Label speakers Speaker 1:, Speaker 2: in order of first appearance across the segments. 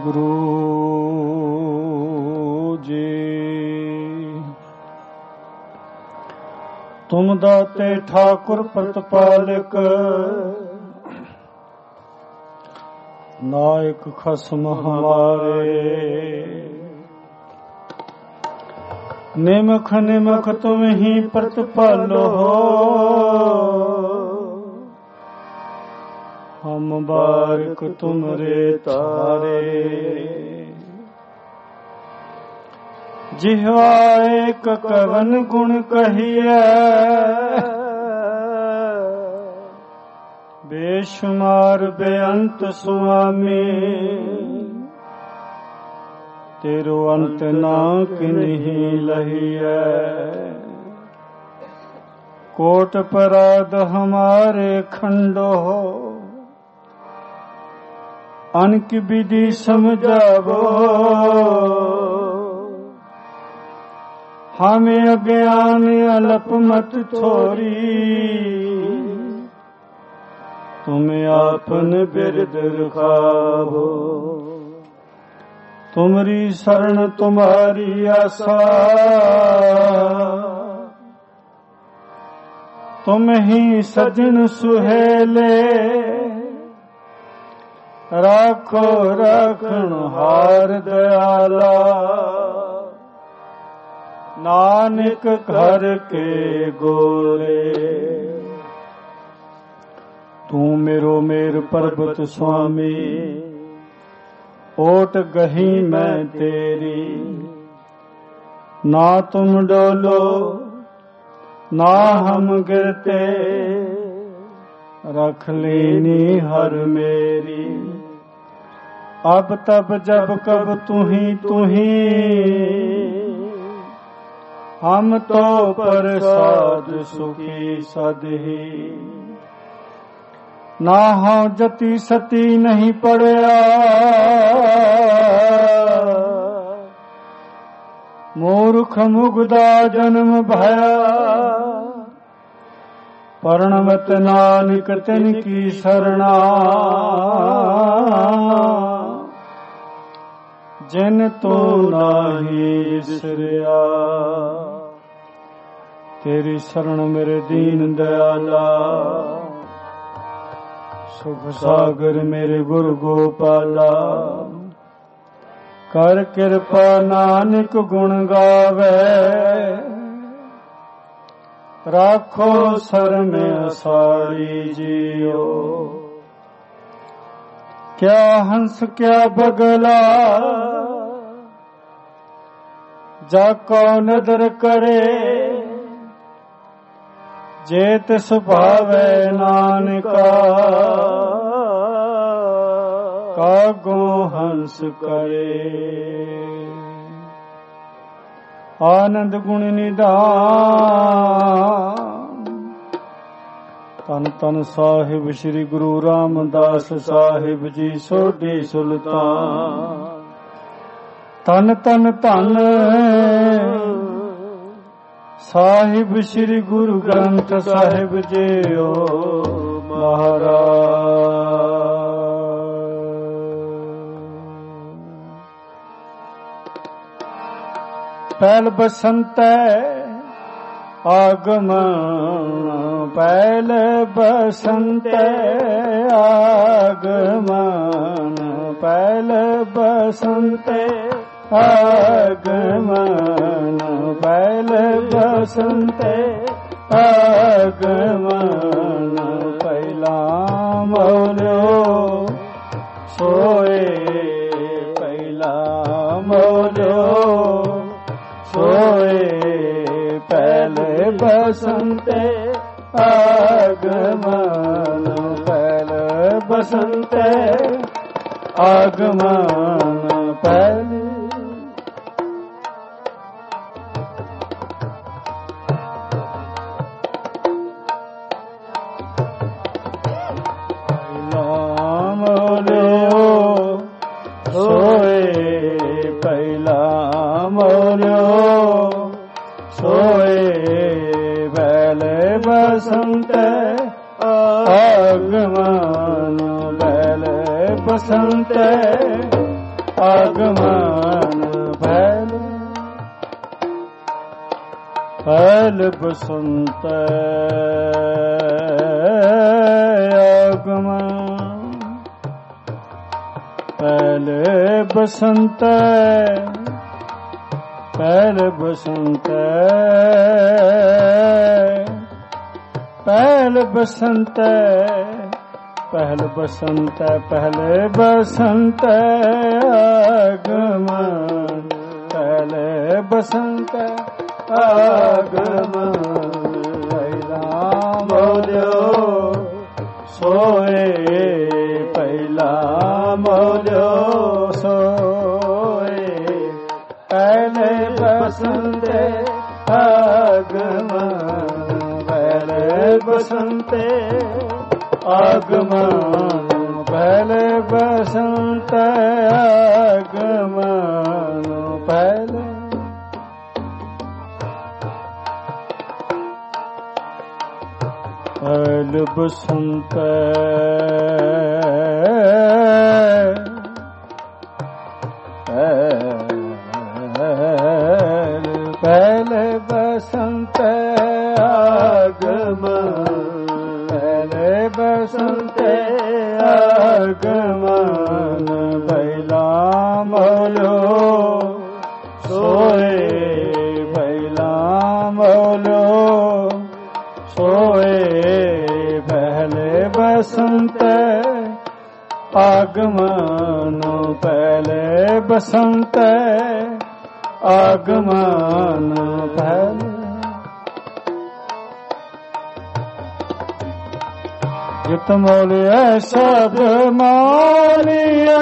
Speaker 1: ਗੁਰੂ ਜੀ। ਤੁਮ ਦਾਤੇ ਠਾਕੁਰ ਪ੍ਰਤਪਾਲਕ, ਨਾਇਕ ਖਸਮ ਹਮਾਰੇ। ਨਿਮਖ ਨਿਮਖ ਤੁਮ ਹੀ ਪ੍ਰਤਪਾਲੋ, ਹਮ ਬਾਰਿਕ ਤੁਮਰੇ ਤਾਰੇ। ਜਿਹਵਾ ਏਕ ਕਵਨ ਗੁਣ ਕਹੀਐ, ਬੇਸ਼ੁਮਾਰ ਬੇਅੰਤ ਸੁਆਮੀ। ਤੇਰੋ ਅੰਤ ਨਾ ਕਿਨਹੀ ਲਹੀਐ, ਕੋਟ ਪਰਾਧ ਹਮਾਰੇ ਖੰਡੋ। ਅਨਕ ਵਿਧि ਸਮਝਾਵੋ, ਹमें अज्ञान अलप मत छोरी। तुम्हें आपन बिरद रखावो, तुमरी शरण तुम्हारी आशा। तुम ही सजन सुहेले, राखो राखण हार दयाला। नानक घर के गोले, तू मेरो मेर पर्वत स्वामी। ओट गही मैं तेरी, ना तुम डोलो ना हम गिरते। रख लेनी हर मेरी, अब तब जब कब तू ही। हम तो प्रसाद सुखी सदही, ना हो जति सती नहीं पड़या। मूर्ख मुग्धा जन्म भया, पर्णवत नानक तिन की शरणा। जिन तो नाही विसरिया, तेरी शरण मेरे दीन दयाला। सुख सागर मेरे गुरु गोपाला, कर कृपा नानक गुण गावे। राखो सर में असाड़ी जियो, क्या हंस क्या बगला। जाको नदर करे, जेत सुभावे नानका। कागो हंस करे, आनंद गुण निधान। तन तन साहिब श्री गुरु रामदास साहिब जी सोढी सुल्तान। तन तन धन साहिब श्री गुरु ग्रंथ साहिब जीओ महाराज। पहल बसंत आगमन, पहल बसंत आगमन। पहल बसंत आगमन, पहल बसंत आगमन। पहला मौलो सोए, पहला मौलो सोए। पहले बसंत आगमन, पहले बसंत आगमन। पहले बसंत आगमन, बैल बसंत ਆਗਮਨ ਫੈਲ ਫੈਲ ਬਸੰਤ ਆਗਮਨ ਫੈਲ ਬਸੰਤ ਪਹਿਲ ਬਸੰਤ ਪਹਿਲ ਬਸੰਤ ਪਹਿਲ ਬਸੰਤ ਪਹਿਲ ਬਸੰਤ ਆਗਮਨ ਪਹਿਲ ਬਸੰਤ ਆਗਮਨ ਪਹਿਲਾ ਬੋਲਿਓ ਸੋਏ ਪਹਿਲਾ ਬੋਲਿਓ ਸੋਏ ਪਹਿਲੇ ਬਸੰਤ ਆਗਮਨ ਪਹਿਲੇ ਬਸੰਤ ਆਗਮਨ ਪਹਿਲੇ ਬਸੰਤ ਆਗਮਨ ਪਹਿਲੇ ਪਹਿਲੇ ਬਸੰਤ ਪਹਿਲੇ ਬਸੰਤ ਆਗਮਨ ਪਹਿਲੇ ਬਸੰਤ ਆਗਮਨ ਪਹਿਲਾ ਬੋਲੋ ਸੋਏ ਪਹਿਲਾ ਬੋਲੋ ਸੋਏ ਪਹਿਲੇ ਬਸੰਤ ਆਗਮਨ ਪਹਿਲੇ ਬਸੰਤ ਆਗਮਨ ਪਹਿਲੇ ਜਿਤ ਮੋਲਿਆ ਸਭ ਮਾਲਿਆ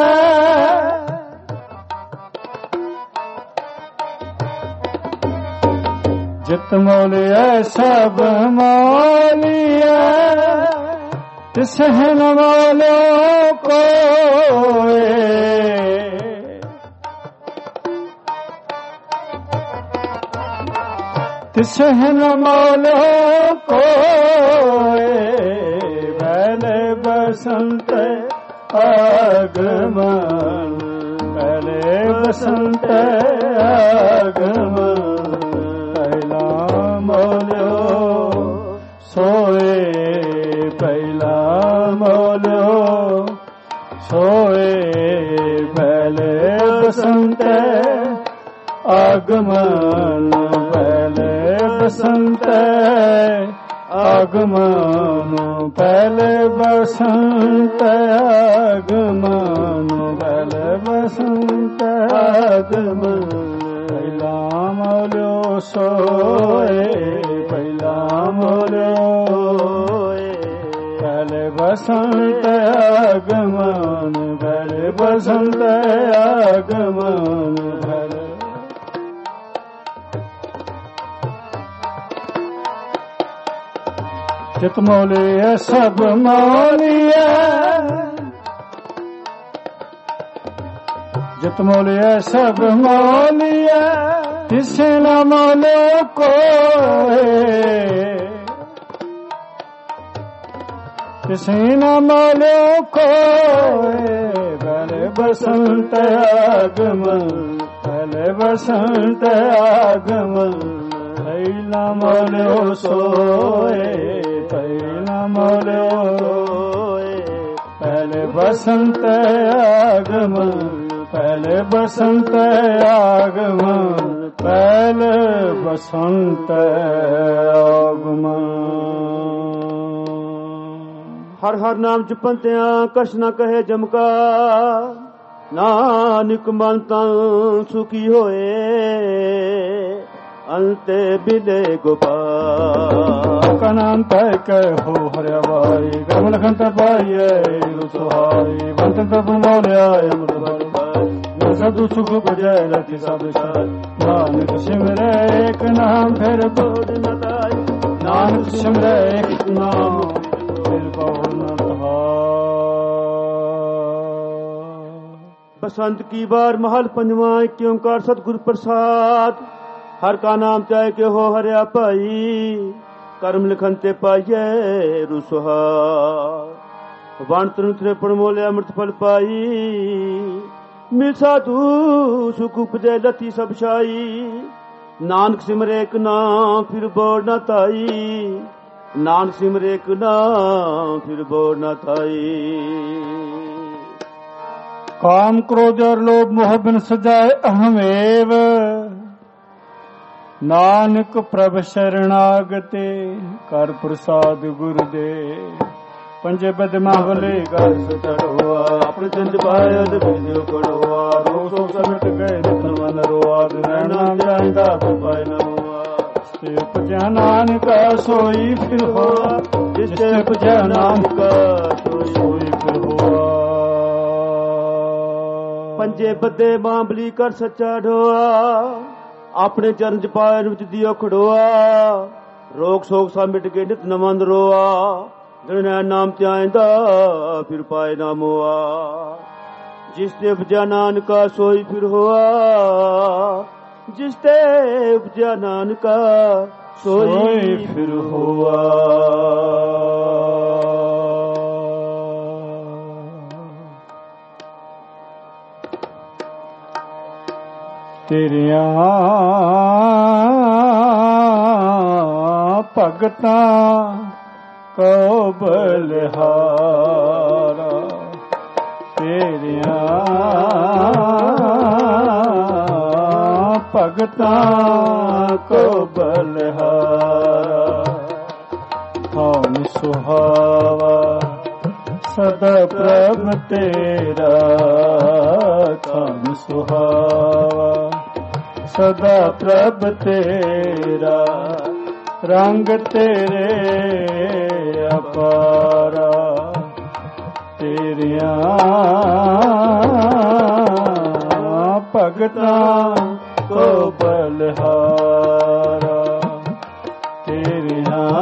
Speaker 1: ਜਿਤ ਮੋਲਿਆ ਸਭ ਮਾਲਿਆ ਤਿਸ ਨ ਮੋਲਿਓ ਕੋਏ ਤਿਸ ਨ ਮੋਲਿਓ ਕੋਏ ਪਹਿਲੇ ਬਸੰਤ ਆਗਮਨ ਪਹਿਲੇ ਬਸੰਤ ਆਗਮਨ ਪਹਿਲਾ ਮੋਲਿਓ ਸੋਏ ਪਹਿਲਾ ਮੋਲਿਓ ਸੋਏ ਪਹਿਲੇ ਬਸੰਤ ਆਗਮਨ ਪਹਿਲੇ ਬਸੰਤ ਆਗਮਨ ਪਹਿਲੇ ਬਸੰਤ ਆਗਮਨ ਪਹਿਲੇ ਬਸੰਤ ਆਗਮਨ ਪਹਿਲਾ ਮੋਲਿਓ ਸੋਏ ਪਹਿਲਾ ਮੋਲਿਓ ਪਹਿਲੇ ਬਸੰਤ ਆਗਮਨ ਪਹਿਲੇ ਬਸੰਤ ਆਗਮਨ ਪਹਿਲੇ ਜਿਤ ਮੋਲਿਆ ਸਭ ਮੋਲਿਆ ਜਿਤ ਮੋਲਿਆ ਸਭ ਮੋਲਿਆ ਤਿਸ ਨ ਮੋਲਿਓ ਕੋਏ ਤਿਸ ਨ ਮੋਲਿਓ ਕੋਏ ਪਹਿਲੇ ਬਸੰਤ ਆਗਮਨ ਪਹਿਲੇ ਬਸੰਤ ਆਗਮਨ ਪਹਿਲਾ ਮੋਲਿਓ ਸੋਏ ਪਹਿਲਾ ਮੋਲਿਓ ਪਹਿਲੇ ਬਸੰਤ ਆਗਮਨ ਪਹਿਲੇ ਬਸੰਤ ਆਗਮਨ ਪਹਿਲੇ ਬਸੰਤ ਆਗਮਨ
Speaker 2: ਹਰ ਹਰ ਨਾਮ ਜਪੰਤਿਆਂ ਕਛ ਨ ਕਹੇ ਜਮਕਾ ਨਾਨਕ ਮਨ ਤਨ ਸੁਖੀ ਹੋਏ ਅੰਤੇ ਬਿਲੇ ਗੋਪਾਲ
Speaker 1: ਕਨੰਤ ਕਹੋ ਹਰਿਆ ਵਾਈ ਕਰਮ ਲਖਨ ਪਾਈਏ ਸੁਹਾਈ ਬੰਤਨ ਤਪ ਮੋਲਿਆ ਅਮਰ ਪਾਈ ਸਦੁ ਸੁਖ ਬਜੈ ਰਖਿ ਸਭ ਸਾਈ ਨਾਨਕ ਸਿਮਰੈ ਏਕ ਨਾਮ ਫਿਰ ਕੋਟ ਨ ਤਾਈ ਨਾਨਕ ਸਿਮਰੈ ਏਕ ਨਾਮ ਫਿਰ ਕੋਟ ਨ ਤਾਈ।
Speaker 2: बसंत की बार महल पंजवा एक ओंकार सतगुरु प्रसाद हर का नाम चाहे के हो हरिया भाई कर्म लिखन ते पाइए रुसहार वण तनु त्रिपण मोले अमृत फल पाई ਮਿਲ ਸਾਧੂ ਸੁਖ ਉਪਜੈ ਲਤੀ ਸਭ ਛਾਈ। ਨਾਨਕ ਸਿਮਰੇ ਇੱਕ ਨਾਮ ਫਿਰ ਬੋੜ ਨਾ ਥਾਈ। ਨਾਨਕ ਸਿਮਰੇ ਇੱਕ ਨਾਮ ਫਿਰ ਬੋੜ ਨਾ ਥਾਈ।
Speaker 1: ਕਾਮ ਕ੍ਰੋਧ ਔਰ ਲੋਭ ਮੋਹ ਬਿਨ ਸਜਾਏ ਅਹਮੇਵ। ਨਾਨਕ ਪ੍ਰਭ ਸ਼ਰਣਾਗਤੇ ਕਰ ਪ੍ਰਸਾਦ ਗੁਰ ਦੇ। ਪੰਜੇ ਬਦਮਾ ਭਲੇ ਘਰ ਸਟੜਵਾ ਆਪਣੇ ਚੰਦ ਪਾਇਦ ਬਿਜੋ ਕੜਵਾ। ਰੋ ਸੋ ਸਮਟ ਗਏ ਨਿਤ ਮਨ ਰੋਆ। ਰਹਿਣਾ ਜਾਂਦਾ ਪਾਇ ਨਾ ਹੋਆ। ਜਿਸ ਪਜਾ ਨਾਨਕਾ ਸੋਈ ਫਿਰ ਹੋਆ। ਜਿਸ ਪਜਾ ਨਾਨਕਾ ਸੋਈ ਫਿਰ ਹੋਆ।
Speaker 2: ਪੰਜੇ ਬੱਦੇ ਮਾਂਬਲੀ ਕਰ ਸੱਚਾ ਢੋਆ। ਆਪਣੇ ਚਰਨ ਚ ਪਾਏ ਵਿੱਚ ਦਿਓ ਖੜੋਆ। ਰੋਗ ਸੋਗ ਸਾ ਮਿਟ ਕੇ ਨਿਤ ਨਮਨ ਰੋਆ। ਜਿਨ੍ਹਾਂ ਨਾਮ ਧਿਆਇਂਦਾ ਫਿਰ ਪਾਏ ਨਾ ਮੋਆ। ਜਿਸ ਤੇ ਉਪਜਿਆ ਨਾਨਕਾ ਸੋਈ ਫਿਰ ਹੋਆ। ਜਿਸ ਤੇ ਉਪਜਿਆ ਨਾਨਕਾ ਸੋਈ ਫਿਰ ਹੋਆ। ਤੇਰੀਆਂ ਭਗਤਾਂ ਕੋ ਬਲਿਹਾਰਾ। ਤੇਰੀਆਂ ਭਗਤਾਂ ਕੋ ਬਲਿਹਾਰਾ। ਧਨ ਸੁਹਾਵਾ ਸਦਾ ਪ੍ਰਭ ਤੇਰਾ। ਧਨ ਸੁਹਾਵਾ ਸਦਾ ਪ੍ਰਭ ਤੇਰਾ। ਰੰਗ ਤੇਰੇ ਅਪਾਰਾ। ਤੇਰੀਆਂ ਭਗਤਾਂ ਕੋ ਬਲਿਹਾਰਾ। ਤੇਰੀਆਂ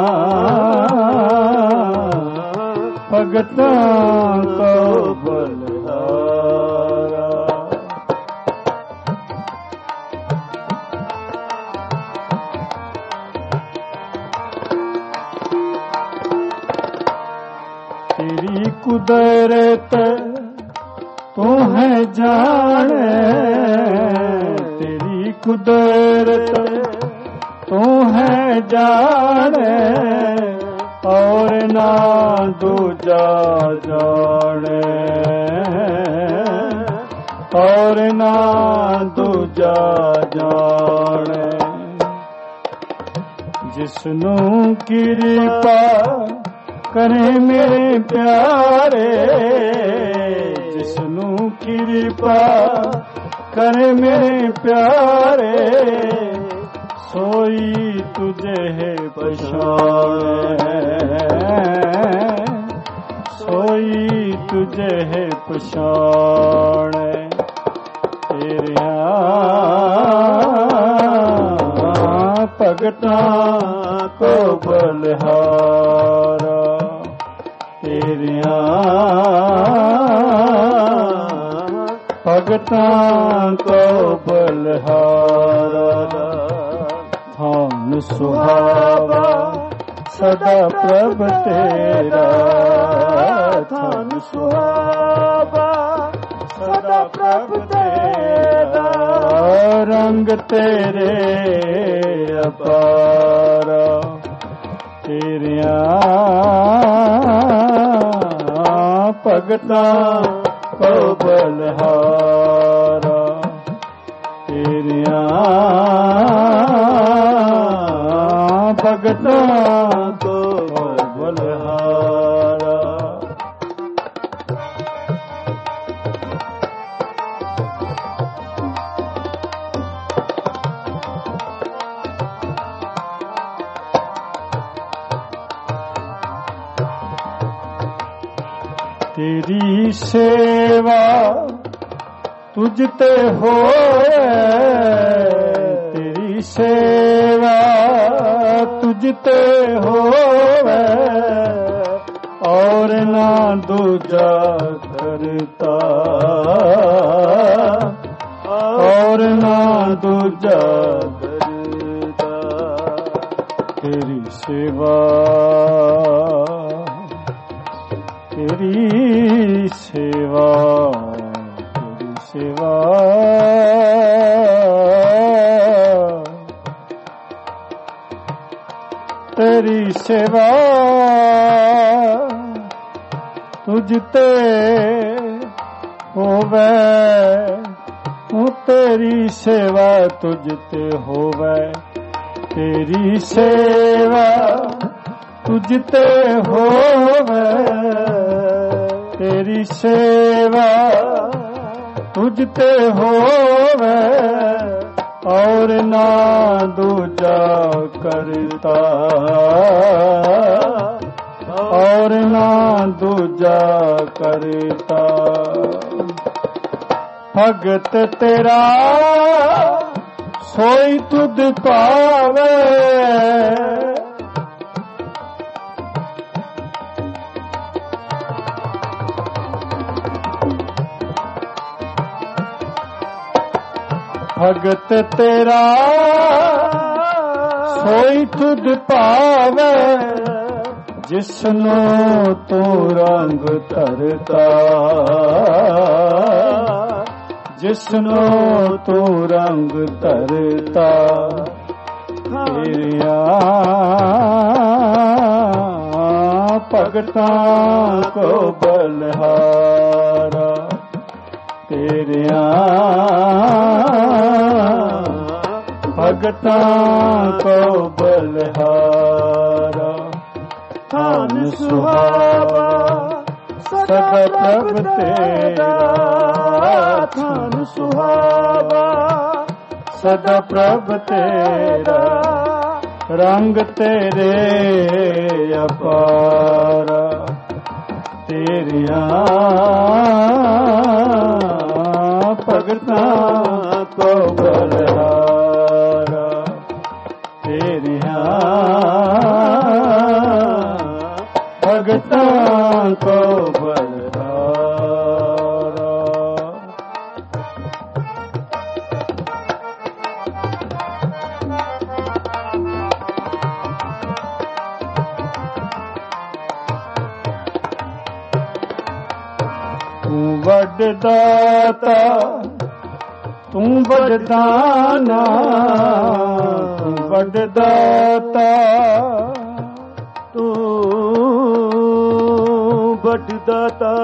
Speaker 2: ਭਗਤਾਂ ਕੋ ਬਲਿਹਾਰਾ। तेरी कुदरत तू है जाने। तेरी कुदरत तू है जाने। और ना दूजा जाने। और ना दूजा जाने। जिसनू किरपा करे मेरे प्यारे। जिसनू किरपा करे मेरे प्यारे। सोई तुझे है पछाणे। सोई तुझे है पछाणे। तेरिया भगतां को बलिहारा। तेरिया भगतां को बलिहारा। धन सुहावा सदा प्रभ तेरा। धन सुहावा सदा प्रभ तेरा। रंग तेरे अपारा। तेरिया भगतां को बलिहारा। तेरिया भगतां को बलिहारा। तेरी सेवा तुझ ते होए। तेरी सेवा तुझ ते होए। और ना दूजा करता। और ना दूजा करता। तेरी सेवा तेरी सेवा तेरी
Speaker 1: ਸੇਵਾ ਤੇਰੀ ਸੇਵਾ ਤੁਝ ਤੇ ਹੋਵੇ ਤੇਰੀ ਸੇਵਾ ਤੁਝ ਤੇ ਹੋਵੇ ਤੇਰੀ ਸੇਵਾ ਤੁਝ ਤੇ ਹੋਵੇ ਤੇਰੀ ਸੇਵਾ ਤੁਝ ਤੇ ਹੋਵੇ ਔਰ ਨਾ ਦੂਜਾ ਕਰਤਾ ਔਰ ਨਾ ਦੂਜਾ ਕਰਤਾ ਭਗਤ ਤੇਰਾ ਸੋਈ ਤੁਧ ਪਾਵੇ ਭਗਤ ਤੇਰਾ ਸੋਈ ਤੁਧ ਪਾਵੇ ਜਿਸਨੂੰ ਤੂੰ ਰੰਗ ਧਰਤਾ ਜਿਸਨੂੰ ਤੂੰ ਰੰਗ ਧਰਤਾ ਤੇਰੀਆਂ ਭਗਤਾਂ ਕੋ ਬਲਹਾਰਾ ਤੇਰੀਆਂ ਭਗਤਾਂ ਕੋ ਬਲਹਾਰਾ ਧਨ ਸੁਹਾਵਾ ਸਦਾ ਪ੍ਰਭ ਤੇਰਾ ਧਨ ਸੁਹਾਵਾ ਸਦਾ ਪ੍ਰਭ ਤੇਰਾ ਰੰਗ ਤੇਰੇ ਅਪਾਰਾ ਤੇਰੀਆਂ ਭਗਤਾਂ ਕੋ ਬਲਹਾਰਾ ਤੇਰੀਆਂ ਭਗਤਾਂ ਕੋ ਬਲਹਾਰਾ ਤੂੰ ਵੱਡ ਦਾਤਾ ਤੂੰ ਵਡਦਾਨਾ ਤੂੰ ਵੱਡ ਦਾਤਾ ਤੂੰ ਵੱਡ ਦਾਤਾ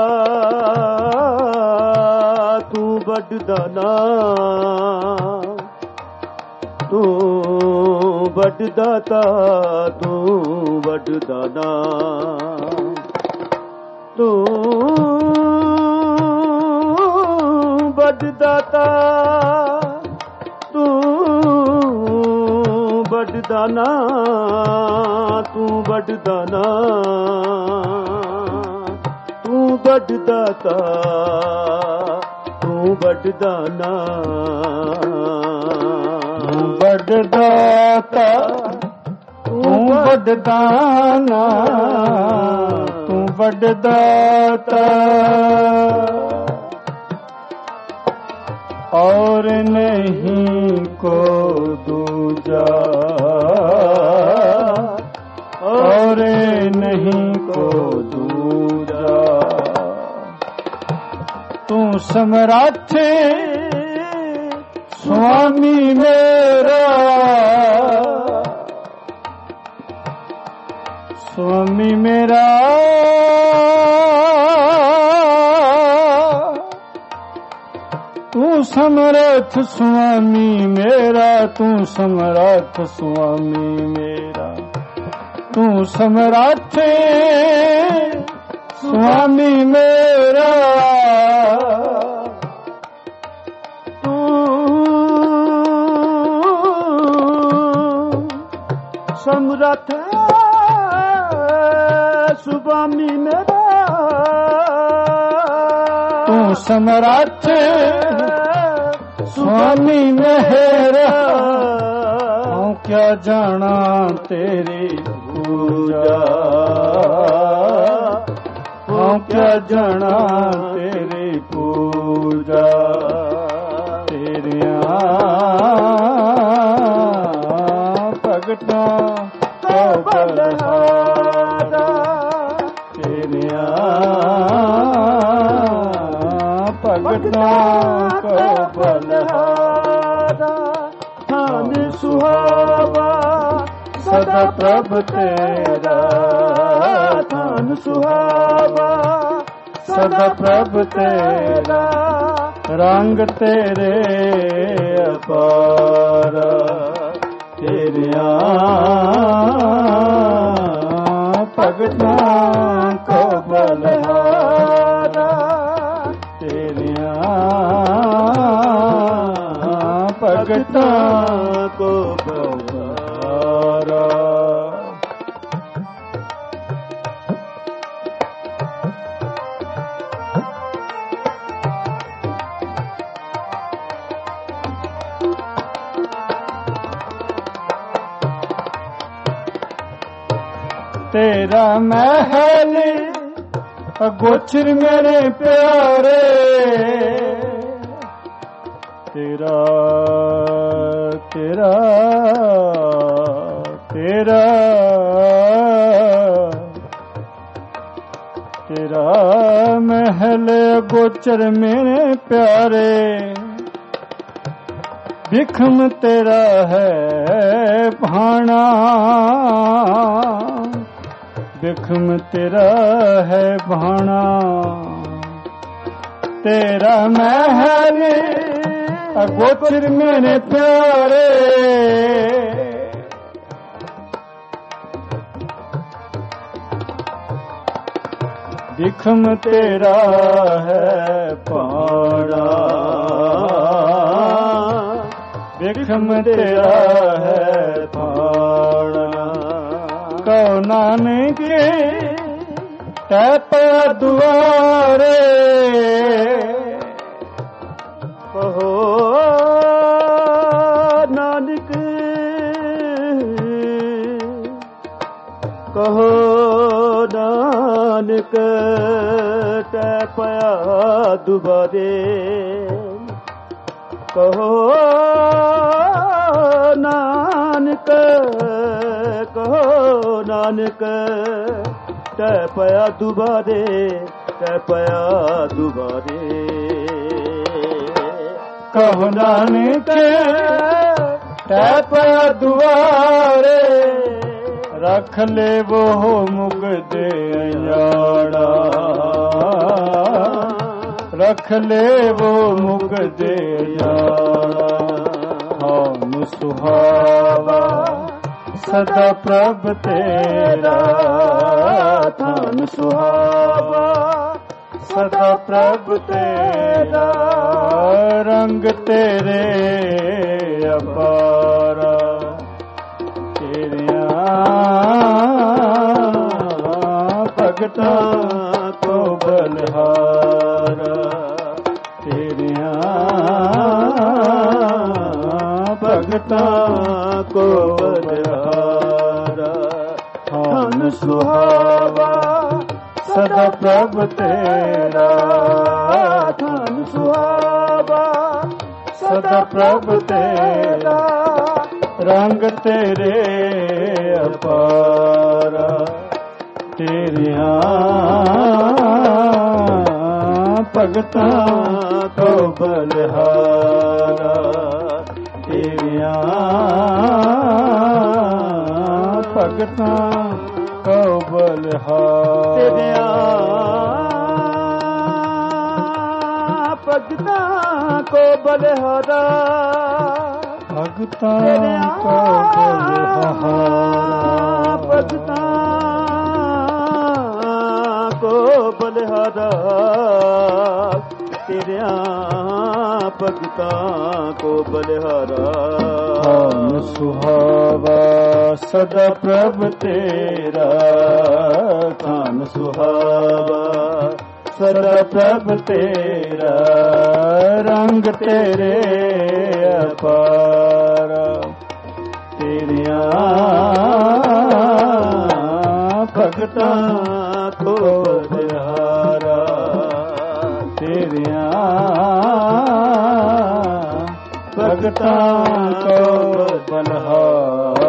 Speaker 1: ਤੂੰ ਵਡਦਾਨਾ ਤੂੰ ਵੱਡ ਦਾਤਾ ਤੂੰ ਵਡਦਾਨਾ ਤੂੰ ਵੱਡ ਦਾਤਾ ਤੂੰ ਵਡਦਾਨਾ ਤੂੰ ਵਡਦਾਨਾ ਤੂੰ ਵੱਡ ਦਾਤਾ ਤੂੰ ਵਡਦਾਨਾ ਤੂੰ ਵੱਡ ਦਾਤਾ ਤੂੰ ਵਡਦਾਨਾ ਤੂੰ ਵੱਡ ਦਾਤਾ और नहीं को दूजा और नहीं को दूजा तू सम्राट स्वामी मेरा स्वामी मेरा तू समर्थ स्वामी मेरा तू समर्थ स्वामी मेरा तू समर्थ स्वामी मेरा तू समर्थ स्वामी मेरा तू समर्थ स्वामी मेरा हूँ क्या जाना तेरी पूजा हूँ क्या जाना तेरी पूजा तेरिया भगतां को बलहारा तेरिया भगतां ਭਗਤਾਂ ਕੋ ਬਲਿਹਾਰਾ। ਧਨ ਸੁਹਾਵਾ ਸਦਾ ਪ੍ਰਭ ਤੇਰਾ, ਧਨ ਸੁਹਾਵਾ ਸਦਾ ਪ੍ਰਭ ਤੇਰਾ। ਰੰਗ ਤੇਰੇ ਅਪਾਰ, ਤੇਰਿਆਂ ਭਗਤਾਂ ਕੋ ਬਲਿਹਾਰਾ। ਤੇਰਿਆਂ ਭਗਤਾਂ ਕੋ ਬਲਿਹਾਰਾ। ਤੇਰਾ ਮਹਿਲ ਅਗੋਚਰ ਮੇਰੇ ਪਿਆਰੇ। ਤੇਰਾ ਤੇਰਾ ਤੇਰਾ ਤੇਰਾ ਮਹਿਲ ਅਗੋਚਰ ਮੇਰੇ ਪਿਆਰੇ। ਬਿਖਮ ਤੇਰਾ ਹੈ ਭਾਣਾ, ਬਿਖਮ ਤੇਰਾ ਹੈ ਭਾਣਾ। ਤੇਰਾ ਮਹਿਲ ਅਗੋਚਰ ਮੇਰੇ ਪਿਆਰੇ। ਬਿਖਮ ਤੇਰਾ ਹੈ ਭਾਣਾ, ਬਿਖਮ ਤੇਰਾ ਹੈ ਭਾਣਾ। ਕਉ ਨਾਨਕ ਤੈ ਪੈ ਦੁਆਰੇ। ਕਹੋ ਨਾਨਕ, ਕਹੋ ਨਾਨਕ ਤੈ ਪਿਆ ਦੁਆਰੇ। ਕਹੋ ਨਾਨਕ, ਕਹੋ ਨਾਨਕ ਤੈ ਪਿਆ ਦੁਬਾਰੇ, ਤੈ ਪਿਆ ਦੁਬਾਰੇ। ਕਹੋ ਨਾਨਕ ਤੈ ਪਿਆ ਦੁਆਰੇ। ਰੱਖ ਲੇਵੋ ਮੁਗਦੇ ਅਣਜਾਣਾ, ਰੱਖ ਲੇਵੋ ਮੁਗਦੇ ਅਣਜਾਣਾ। ਧਨ ਸੁਹਾਵਾ ਸਦਾ ਪ੍ਰਭ ਤੇਰਾ, ਧਨ ਸੁਹਾਵਾ ਸਦਾ ਪ੍ਰਭ ਤੇਰਾ। ਰੰਗ ਤੇਰੇ ਅਪਾਰ, ਤੇਰਿਆਂ ਭਗਤਾਂ ਕੋ ਬਲਿਹਾਰਾ। ਤੇਰਿਆਂ ਭਗਤਾਂ ਕੋ ਬਲਿਹਾਰਾ। ਧਨ ਸੁਹਾਵਾ ਸਦਾ ਪ੍ਰਭ ਤੇਰਾ, ਧਨ ਸੁਹਾਵਾ ਸਦਾ ਪ੍ਰਭ ਤੇਰਾ। ਰੰਗ ਤੇਰੇ ਅਪਾਰ, ਤੇਰਿਆਂ ਭਗਤਾਂ ਕੋ ਬਲਿਹਾਰਾ। ਤੇਰਿਆਂ ਭਗਤਾਂ ਕੋ ਬਲਿਹਾਰਾ। ਤੇਰਿਆਂ ਭਗਤਾਂ ਕੋ ਬਲਿਹਾਰਾ। ਭਗਤਾਂ ਕੋ ਬਲਿਹਾਰਾ। ਭਗਤਾਂ ਕੋ ਬਲਿਹਾਰਾ। ਤੇਰਿਆਂ ਭਗਤਾਂ ਕੋ ਬਲਿਹਾਰਾ। ਧਨ ਸੁਹਾਵਾ ਸਦਾ ਪ੍ਰਭ ਤੇਰਾ, ਧਨ ਸੁਹਾਵਾ ਸਦਾ ਪ੍ਰਭ ਤੇਰਾ। ਰੰਗ ਤੇਰੇ ਅਪਾਰ, ਤੇਰਿਆਂ ਭਗਤਾਂ ਕੋ ਬਲਿਹਾਰਾ। ਤੇਰਿਆਂ ਭਗਤਾਂ ਕੋ ਬਲਿਹਾਰਾ।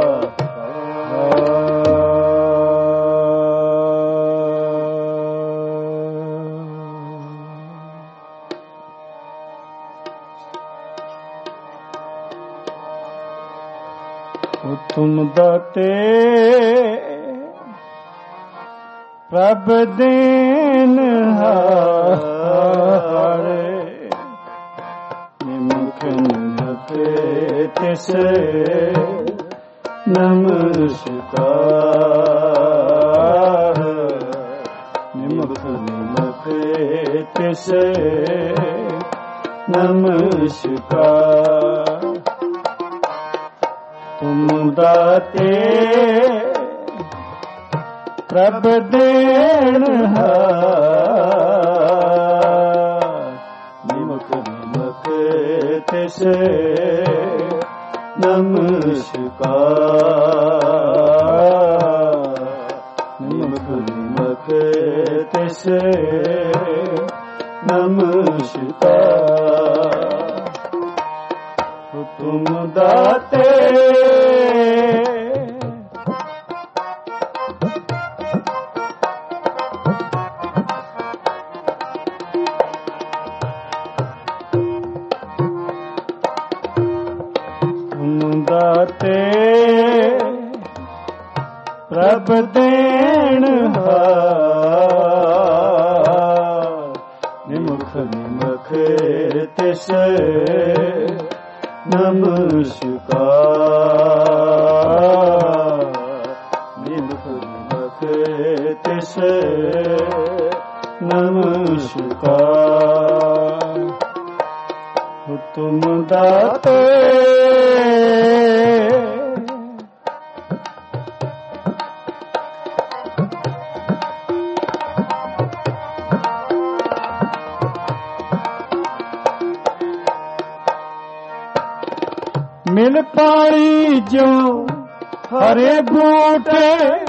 Speaker 1: ਤੁਮ ਦਾਤੇ ਪ੍ਰਭ ਦੇਨ ਹਾਰੇ ਨਿਮਖ ਨਿਮਖੇ ਤਿਸ ਨਮਸਕਾਰ ਨਿਮਖ ਨਿਮਖੇ ਤਿਸ ਨਮਸਕਾਰ ਤੁਮ ਦਾਤੇ ਪ੍ਰਭ ਦੇਣ ਹਾਰ ਨਿਮਖ ਨਿਮਖ ਤਿਸ ਨਮਸਕਾਰ ਨਿਮਖ ਨਿਮਖ ਤਿਸ ਨਮਸਕਾਰ ਤੁਮ ਦਾਤੇ ਦਾਤੇ ਪ੍ਰਭ ਦੇਣ ਹਾਰ ਨਿਮਖ ਨਿਮਖ ਤਿਸ ਨਮਸਕਾਰ ਨਿਮਖ ਨਿਮਖ ਤਿਸ ਨਮਸਕਾਰ ਤੁਮ ਦਾਤੇ ਮਿਲ ਪਾਣੀ ਜੋ ਹਰੇ ਬੂਟੇ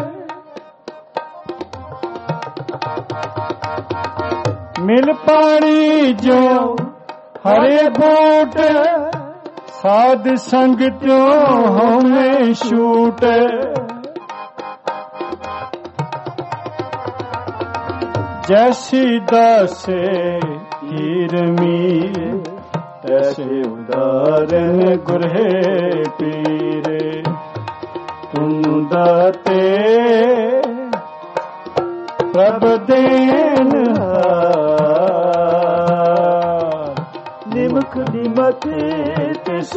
Speaker 1: ਮਿਲ ਪਾਣੀ ਜੋ ਹਰੇ ਬੂਟੇ ਸਾਧ ਸੰਗ ਤਿਉ ਹਉਮੈ ਛੂਟ ਜੈਸੀ ਦਾਸੇ ਹੀਰ ਮੀਰ ਤੈਸੇ ਉਦਾਰਨ ਗੁਰਹੇ ਪੀਰੇ ਤੁਮ ਦਾਤੇ ਪ੍ਰਭ ਦੇਨ ਹਾਰ ਨਿਮਖ ਨਿਮਖ ਤਿਸ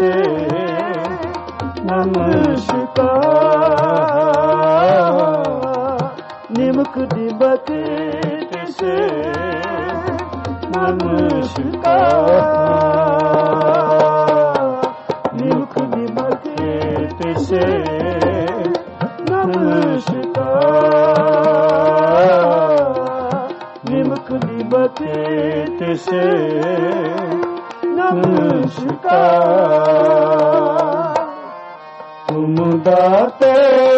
Speaker 1: ਨਮਸਕਾਰ ਨਿਮਖ ਨਿਮਖ ਤਿਸ ਨਮਸਕਾਰ ਨਿਮਖ ਨਿਮਖ ਤਿਸ ਨਮਸਕਾਰ ਨਿਮਖ ਨਿਮਖ ਤਿਸ ਨਮਸਕਾਰ ਤੁਮ ਦਾਤੇ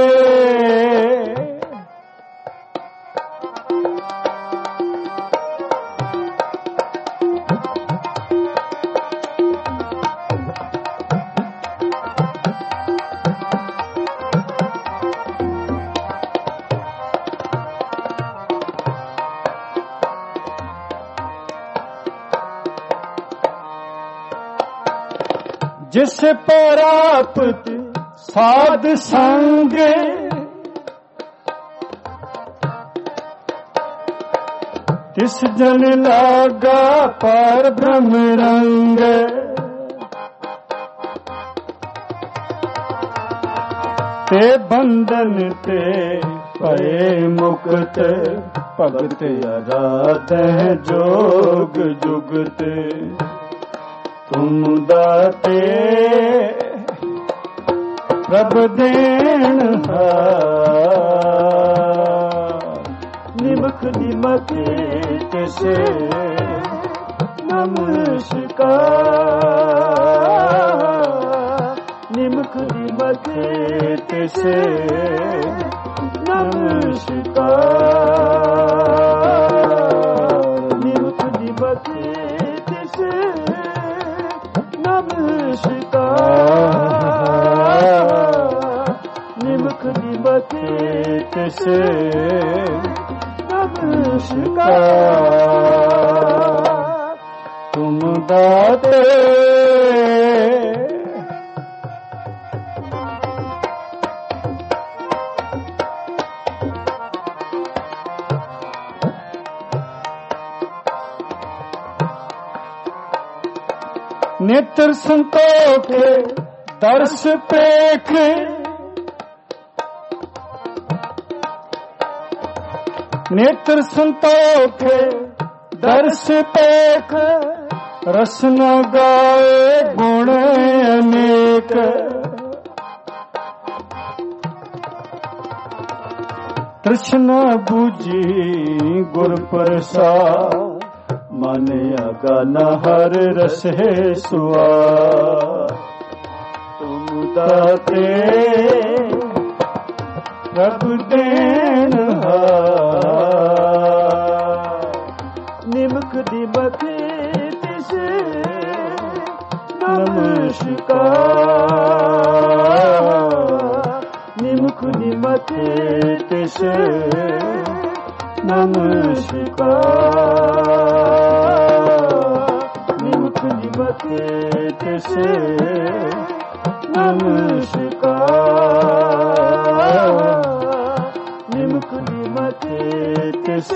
Speaker 1: जिस प्राप्त साध संग तिस जन लागा पर ब्रह्म रंग ते बंधन ते भये मुक्त भगत आराध जोग जुगत तुम दाते प्रभ देन हार निमख निमख तिस नमस्कार निमख निमख तिस नमस्कार निमख निमख तिस नमस्कार निमख निमख तिस नमस्कार तुम दाते नेत्र संतोखे दर्श पेख नेत्र संतोखे दर्श पेख रसना गाए गुण अनेक तृष्णा बुझी गुर प्रसाद मानिया गाना हर रस है सुआ तुम दाते प्रभु देन
Speaker 2: निमक दिमक तिस नमस्कार निमक दिमक तिस नमस्कार निमक दिमक तिस नमस्कार निमक दिमक तिस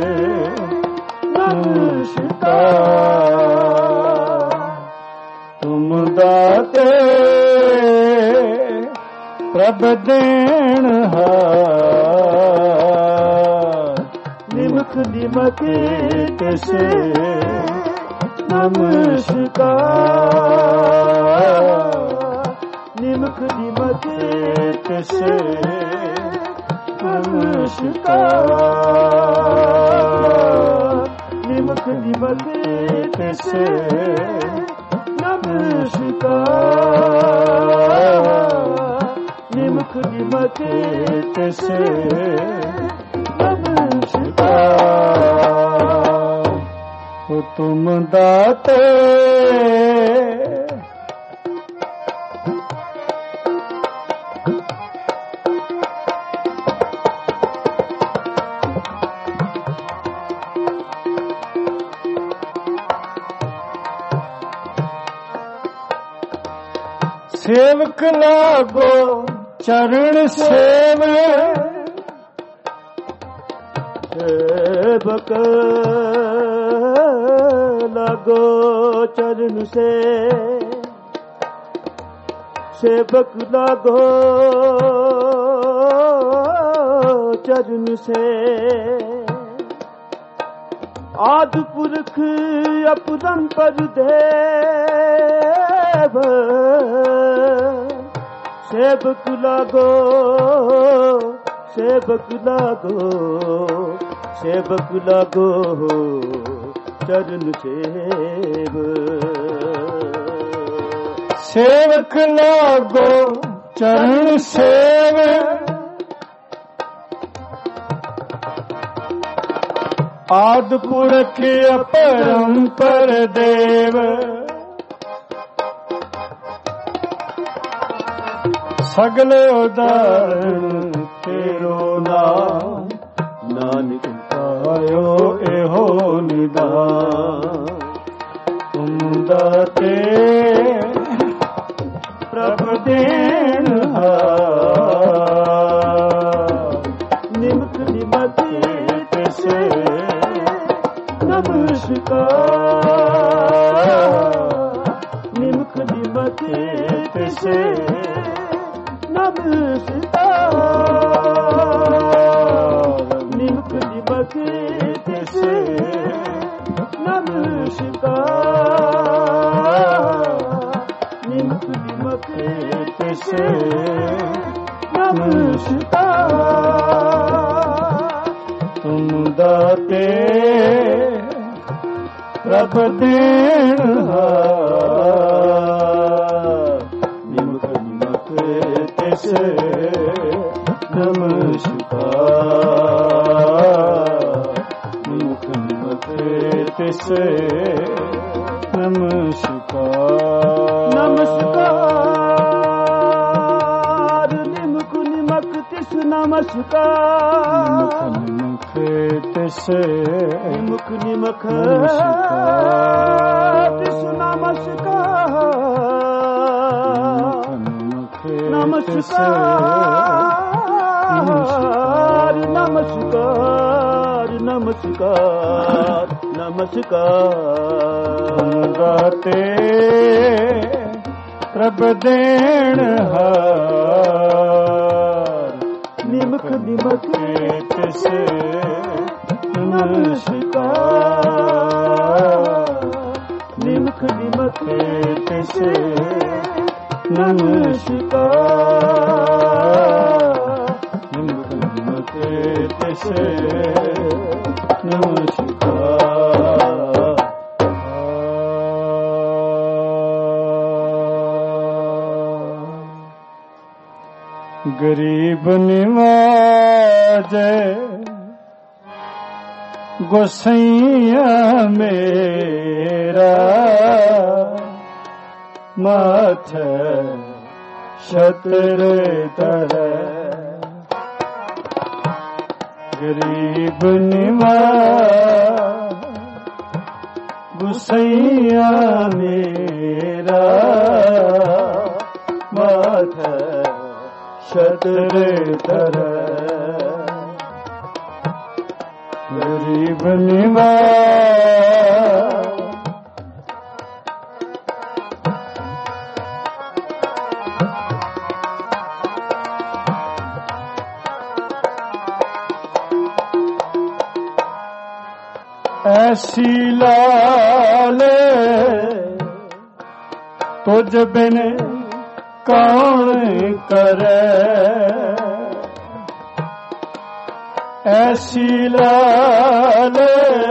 Speaker 2: नमस्कार
Speaker 1: तुम दाते प्रभ देन
Speaker 2: निमक दिमक तिस नमस्कार निमक दिमक तिस नमस्कार निमक दिमक तिस नमस्कार निमक दिमक तिस नमस्कार
Speaker 1: तुम दाते सेवक लागो चरण सेव
Speaker 2: सेवक लागो चरण से सेवक लागो चरण से आदि पुरख अपरंपर देव सेवक लागो सेवक लागो सेवक लागो चरण सेव
Speaker 1: सेवक लागो चरण सेव आदि पुरख अपरंपर देव सगल उदाहरण तेरो नाम नानक पायो एहो निदान तुम दाते प्रभु देन
Speaker 2: निमक निमक तिस नमस्कार निमक निमक तिस नमस्कार निमक निमक तिस नमस्कार निमक निमक तिस नमस्कार
Speaker 1: तुम दाते प्रभ देन निमक निमक तिस नमस्कार निमक निमक तिस नमस्कार
Speaker 2: नमस्कार निमक निमक तिस नमस्कार
Speaker 1: निमक तिस
Speaker 2: निमक निमक तिस नमस्कार नमस्कार नमस्कार नमस्कार नमस्कार।
Speaker 1: गाते प्रभ देण हार,
Speaker 2: निमख निमख
Speaker 1: तिस नमस्कार,
Speaker 2: निमख निमख
Speaker 1: तिस नमस्कार, निमख निमख तिस नमस्कार। गरीब निवाजे गोसैया मेरा, माथे छत्र धरे। गरीब निवाज गोसैया मेरा, माथे छत्र धरे। गरीब निवाज ऐसी लाले तुझ बिन कौन करे। ऐसी लाले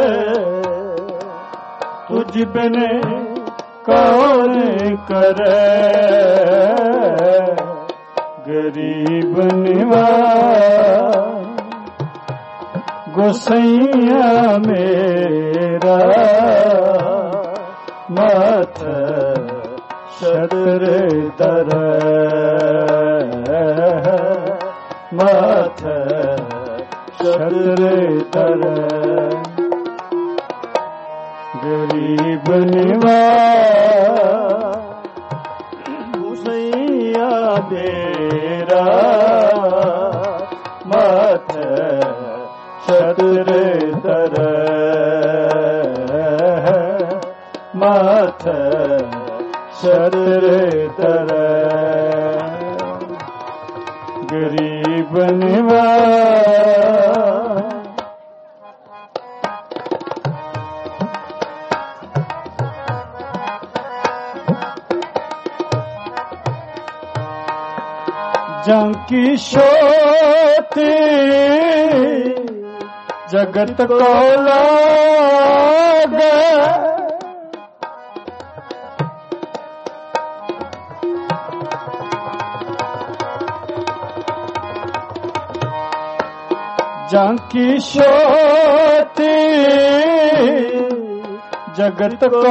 Speaker 1: तुझ बिन कौन करे। गरीब निवाज गोसैया मेरा, माथे छत्र धरे। माथे छत्र धरे। गरीब निवाज
Speaker 2: गोसैया
Speaker 1: मेरा, माथे छत्र धरे। माथे छत्र धरे। गरीब निवाज जांकी शोती जगत को लागे। जांकी शोती जगत को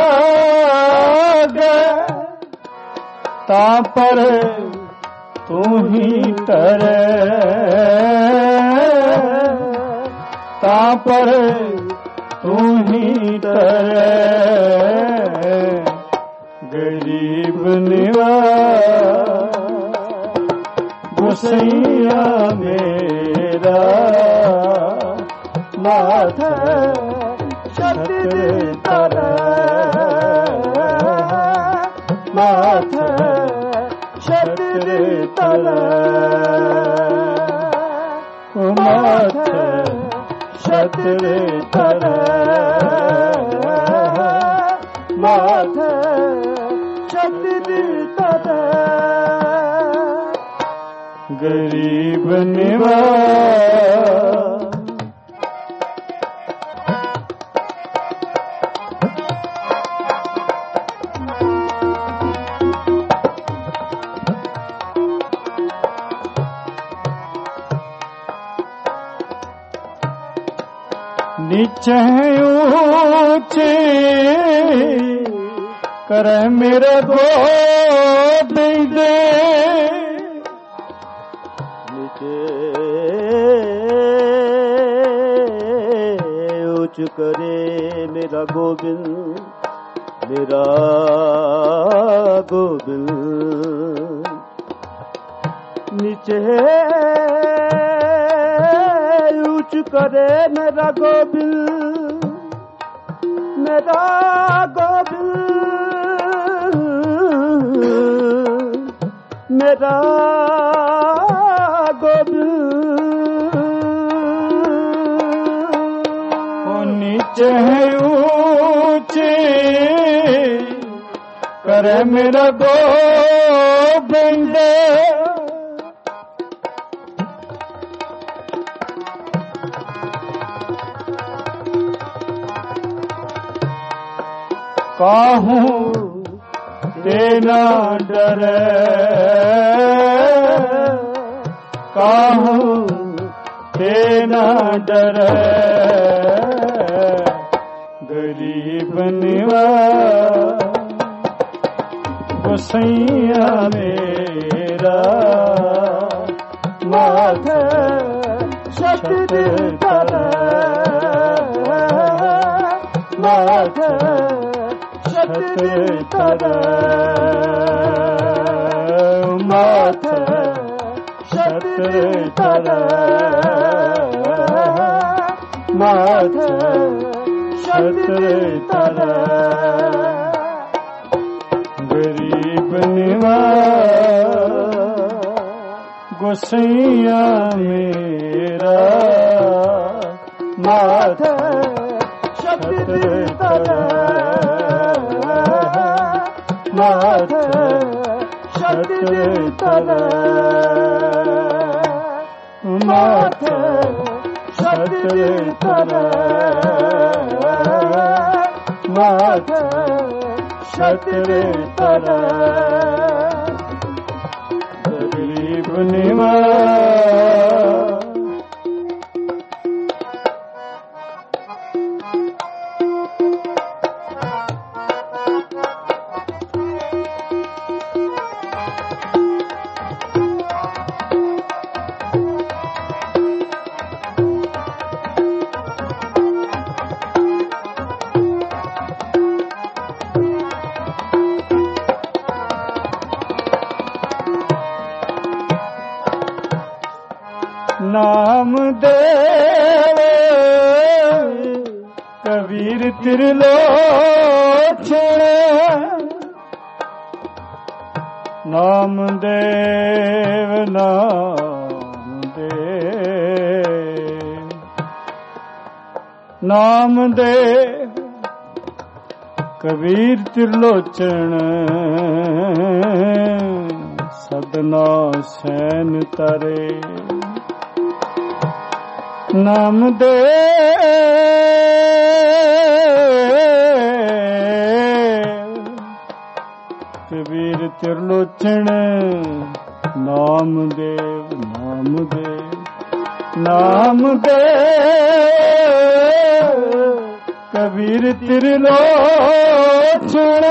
Speaker 1: लागे। ता पर तू ही तरे। ता पर तू ही तरे। गरीब निवाज गोसैया मेरा, माथे छत्र धरे। माथे छत्र धरे। माथे छत्र धरे। माथे छत्र धरे। गरीब निवाज नीचे ऊंचे करे मेरे गोविंद।
Speaker 2: नीचे ऊंच करे मेरा गोविंद, मेरा गोविंद। नीचे ऊंच करे मेरा गोविंद, मेरा गोविंद मेरा गोविंद
Speaker 1: नीचे है ऊंचे करे मेरा गोविंद काहूं तेना डरे काहूं तेना डरे गरीब निवा गोसैया मेरा माथे छत्र करे माथे छत्र करे माथे छत्र करे माथे छत्र करे गरीब निवाज गोसैया मेरा माथे छत्र करे माथे छत्र करे माथे छत्र करे माथे छत्र करे गरीब निवाज नाम देव कबीर त्रिलोचन नाम देव नाम देव कबीर त्रिलोचन सदना सैन तरे नाम दे Kabir Trilochan Namdev Namdev Namdev Kabir Trilochan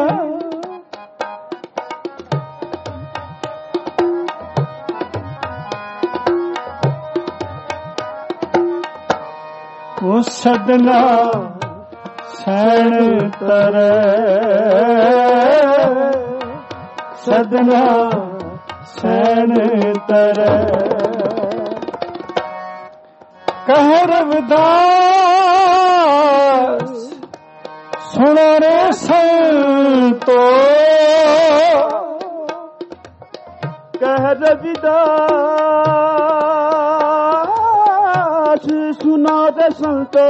Speaker 1: वो सदना सैन तरे सदना सैन तरे कह रविदास सुनो रे संतो कह रविदास सुनो रे संतो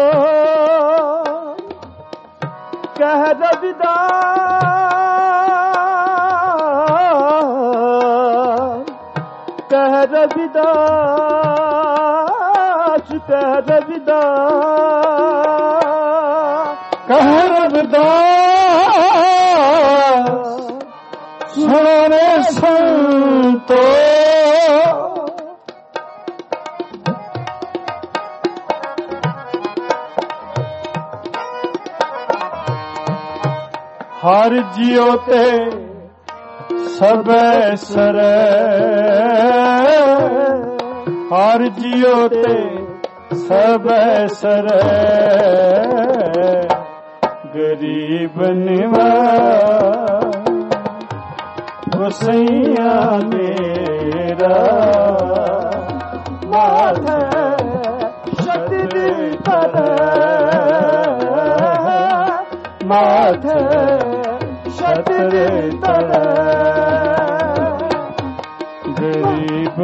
Speaker 1: कह रविदास कह रविदास कह रविदास कह रविदास सुनो रे संतो हर जियो ते सब सर हर जियो ते सब सर गरीब निवाज गोसैया मेरा माथे छत्र करे माथे छतरे तरे गरीब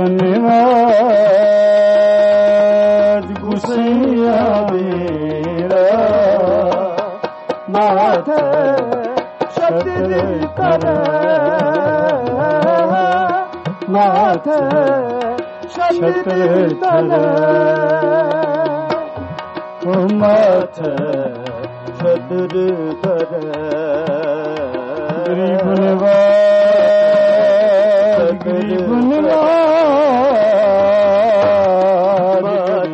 Speaker 1: निवाज गुसैया मेरा माथे छतरे तरे माथे छतरे तरे माथे छतरे तरे गरीब निवाज गरीब निवाज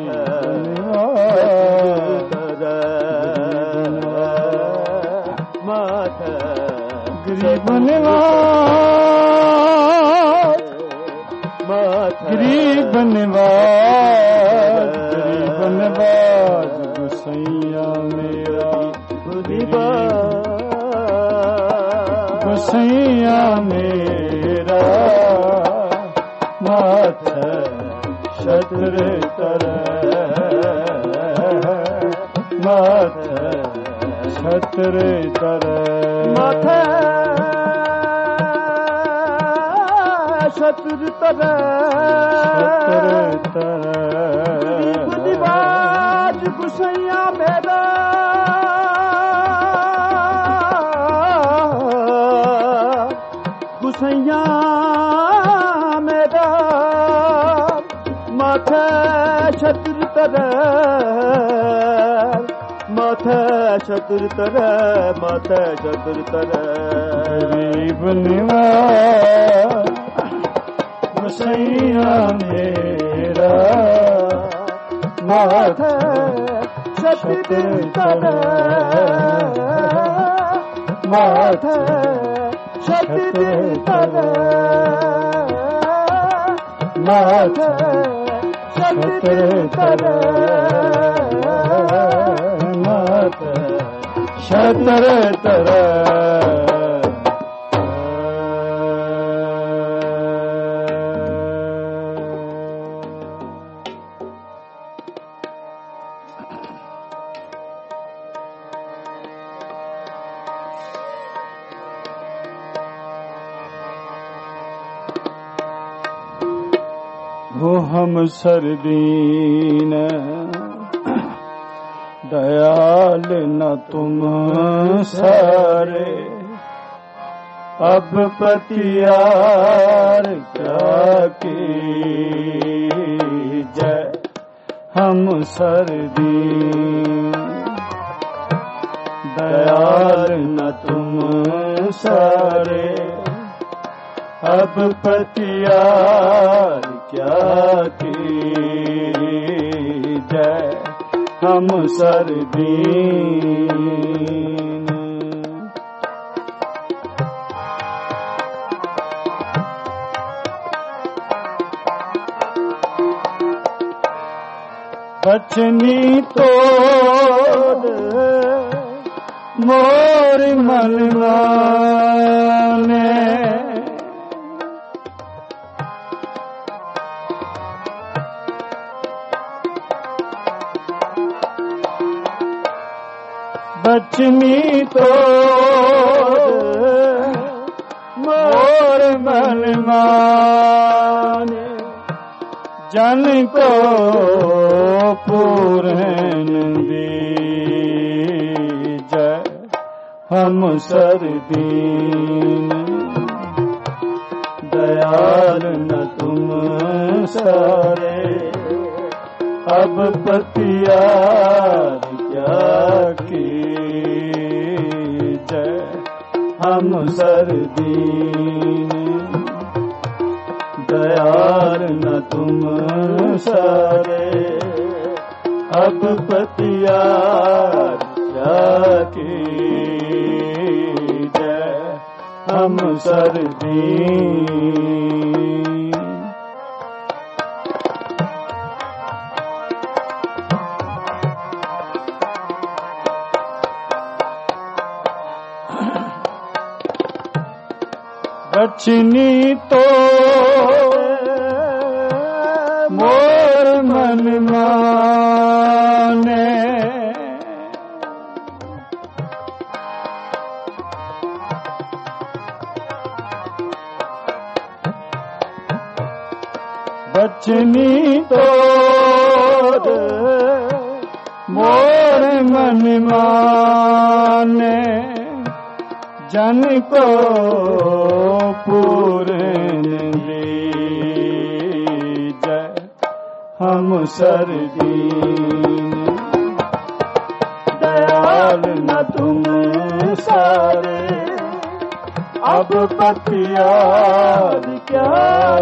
Speaker 1: गरीब निवाज गरीब निवाज गरीब निवाज गुसैया मेरा गुसैया मेरा माथे छतरे तरे माथे छतरे तरे
Speaker 2: माथे छतरे तरे गरीब निवाज गुसैया मेरा गुसैया मेरा माथे छतरे तरे माथे छतरे तरे माथे छतरे तरे
Speaker 1: गरीब निवाज गुसैया मेरा माथे छतरे तरे माथे छतरे तरे माथे छतरे तरे माथे छतरे तरे वो हम सरदीन दयाल न तुम सारे अब पतियार क्या की जय हम सरदीन दयाल न तुम सारे अब पतियार क्या की जय हम सरदीन बचनी तोड़ मोर मनमाने बचनी तो मोर मनमाने जन को पूरन दीजै हम सरदीन दयाल न तुम सारे अब पतियार क्या की जय हम सरदीन दयाल न तुम सारे अब पतियार क्या की जय हम सरदीन बचनी तो मोर मनमाने बचनी तोर मोर मन माने जन को पूरन दीजै हम सरदीन दयाल न तुम सारे अब पतियार क्या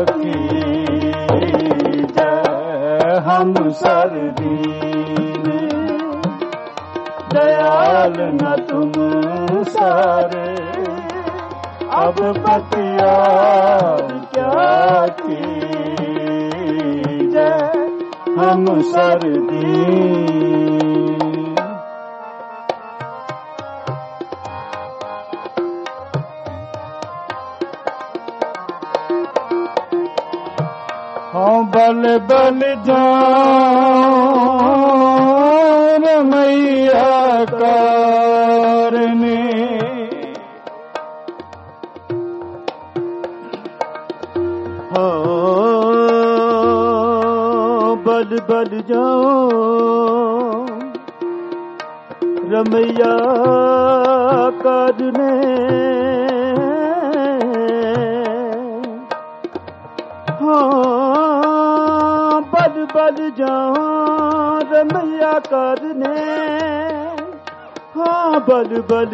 Speaker 1: कीजै हम सरदीन दयाल न तुम सारे अब पतियार क्या कीजै हम सरदीन हाँ बल बल जान मैया कारने
Speaker 2: हाँ बल बल जान रमैया कारने बल जान रमैया करने हाँ बल बल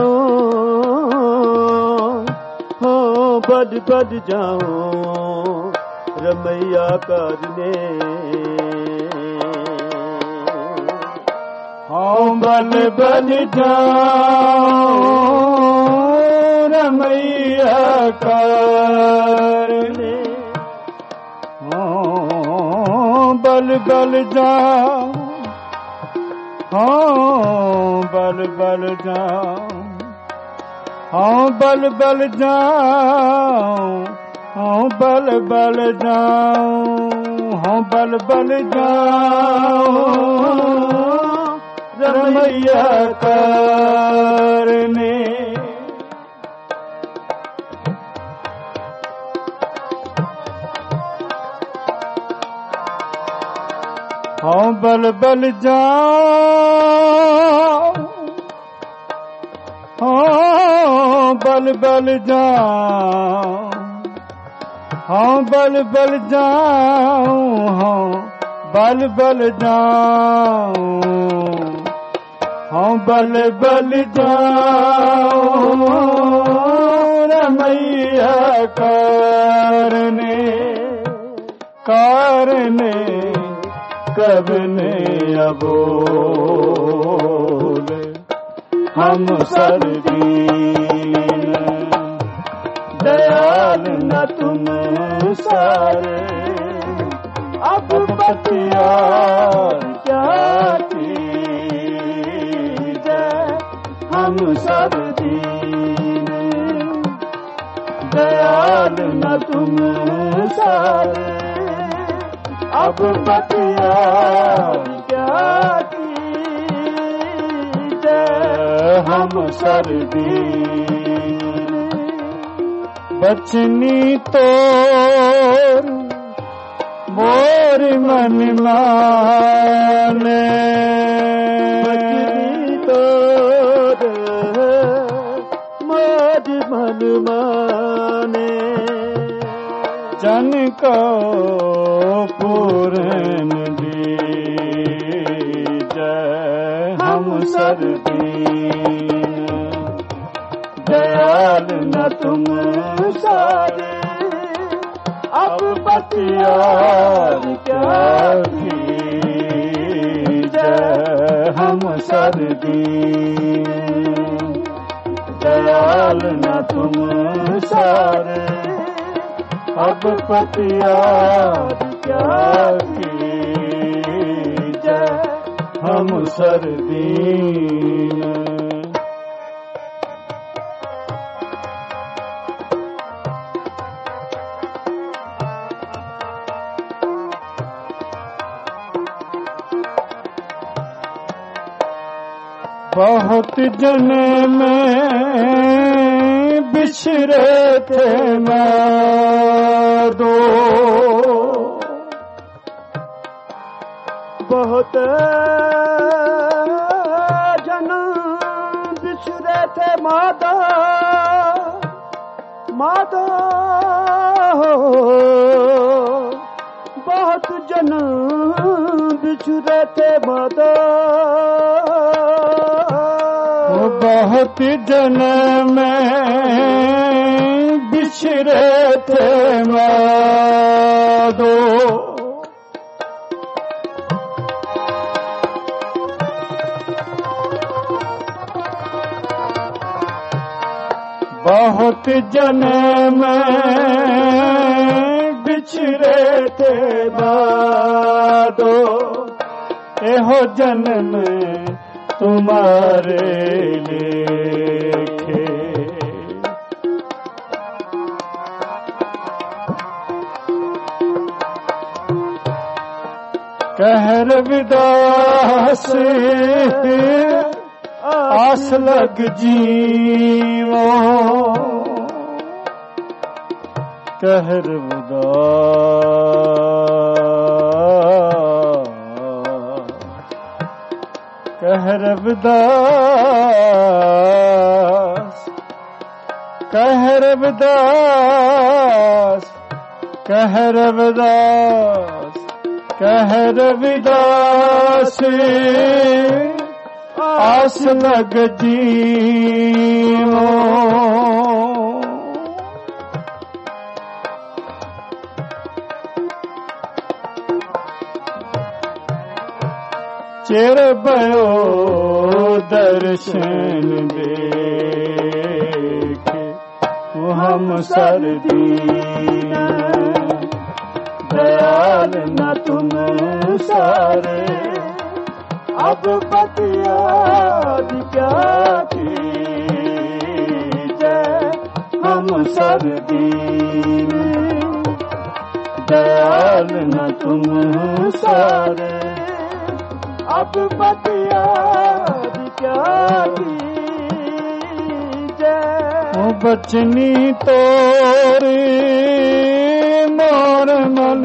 Speaker 2: जान हाँ बल बल जान रमैया करने
Speaker 1: हाँ बल बल जान रमैया करने बल बल जाओ हाँ बल बल जाओ हाँ बल बल जाओ हाँ बल बल जाओ हाँ बल बल जाओ रमैया करने हाँ बल बल जाओ हाँ बल बल जाओ हाँ बल बल जाओ हाँ बल बल जाओ हाँ बल बल जाओ रमैया कारने कब ने अबोले हम सरदीन दयाल न तुम सारे अब पतियार क्या कीजै हम सरदीन दयाल न तुम सारे अब पतियार क्या कीजै हम सरदीन बचनी तोर मोर मन माने
Speaker 2: बचनी तोर मोर मन माने
Speaker 1: जन को पूरन दीजै हम सरदीन दयाल न तुम सारे अब पतियार क्या कीजै हम सरदीन दयाल न तुम सारे अब पतियार क्या कीजै हम सरदीन बहुत जने में बिछड़े थे मैं दो
Speaker 2: बहुत जन बिछड़े थे माता माता बहुत जन बिछड़े थे माता
Speaker 1: बहुत जन में बिछड़े थे मादो बहुत जन्म बिछड़े थे बादो एहो जन्म तुम्हारे लेखे कहर विदास आस लग जीवो कहर विदास कहर विदास कहर विदास कहर विदास आस लग जीवो चिर भयो दर्शन देखे हम सरदीन दयाल न तुम सारे अब बतिया क्या कीजिए हम सरदीन दयाल न तुम सारे अब बतिया क्या कीजिए बचनी तोरी मोर मन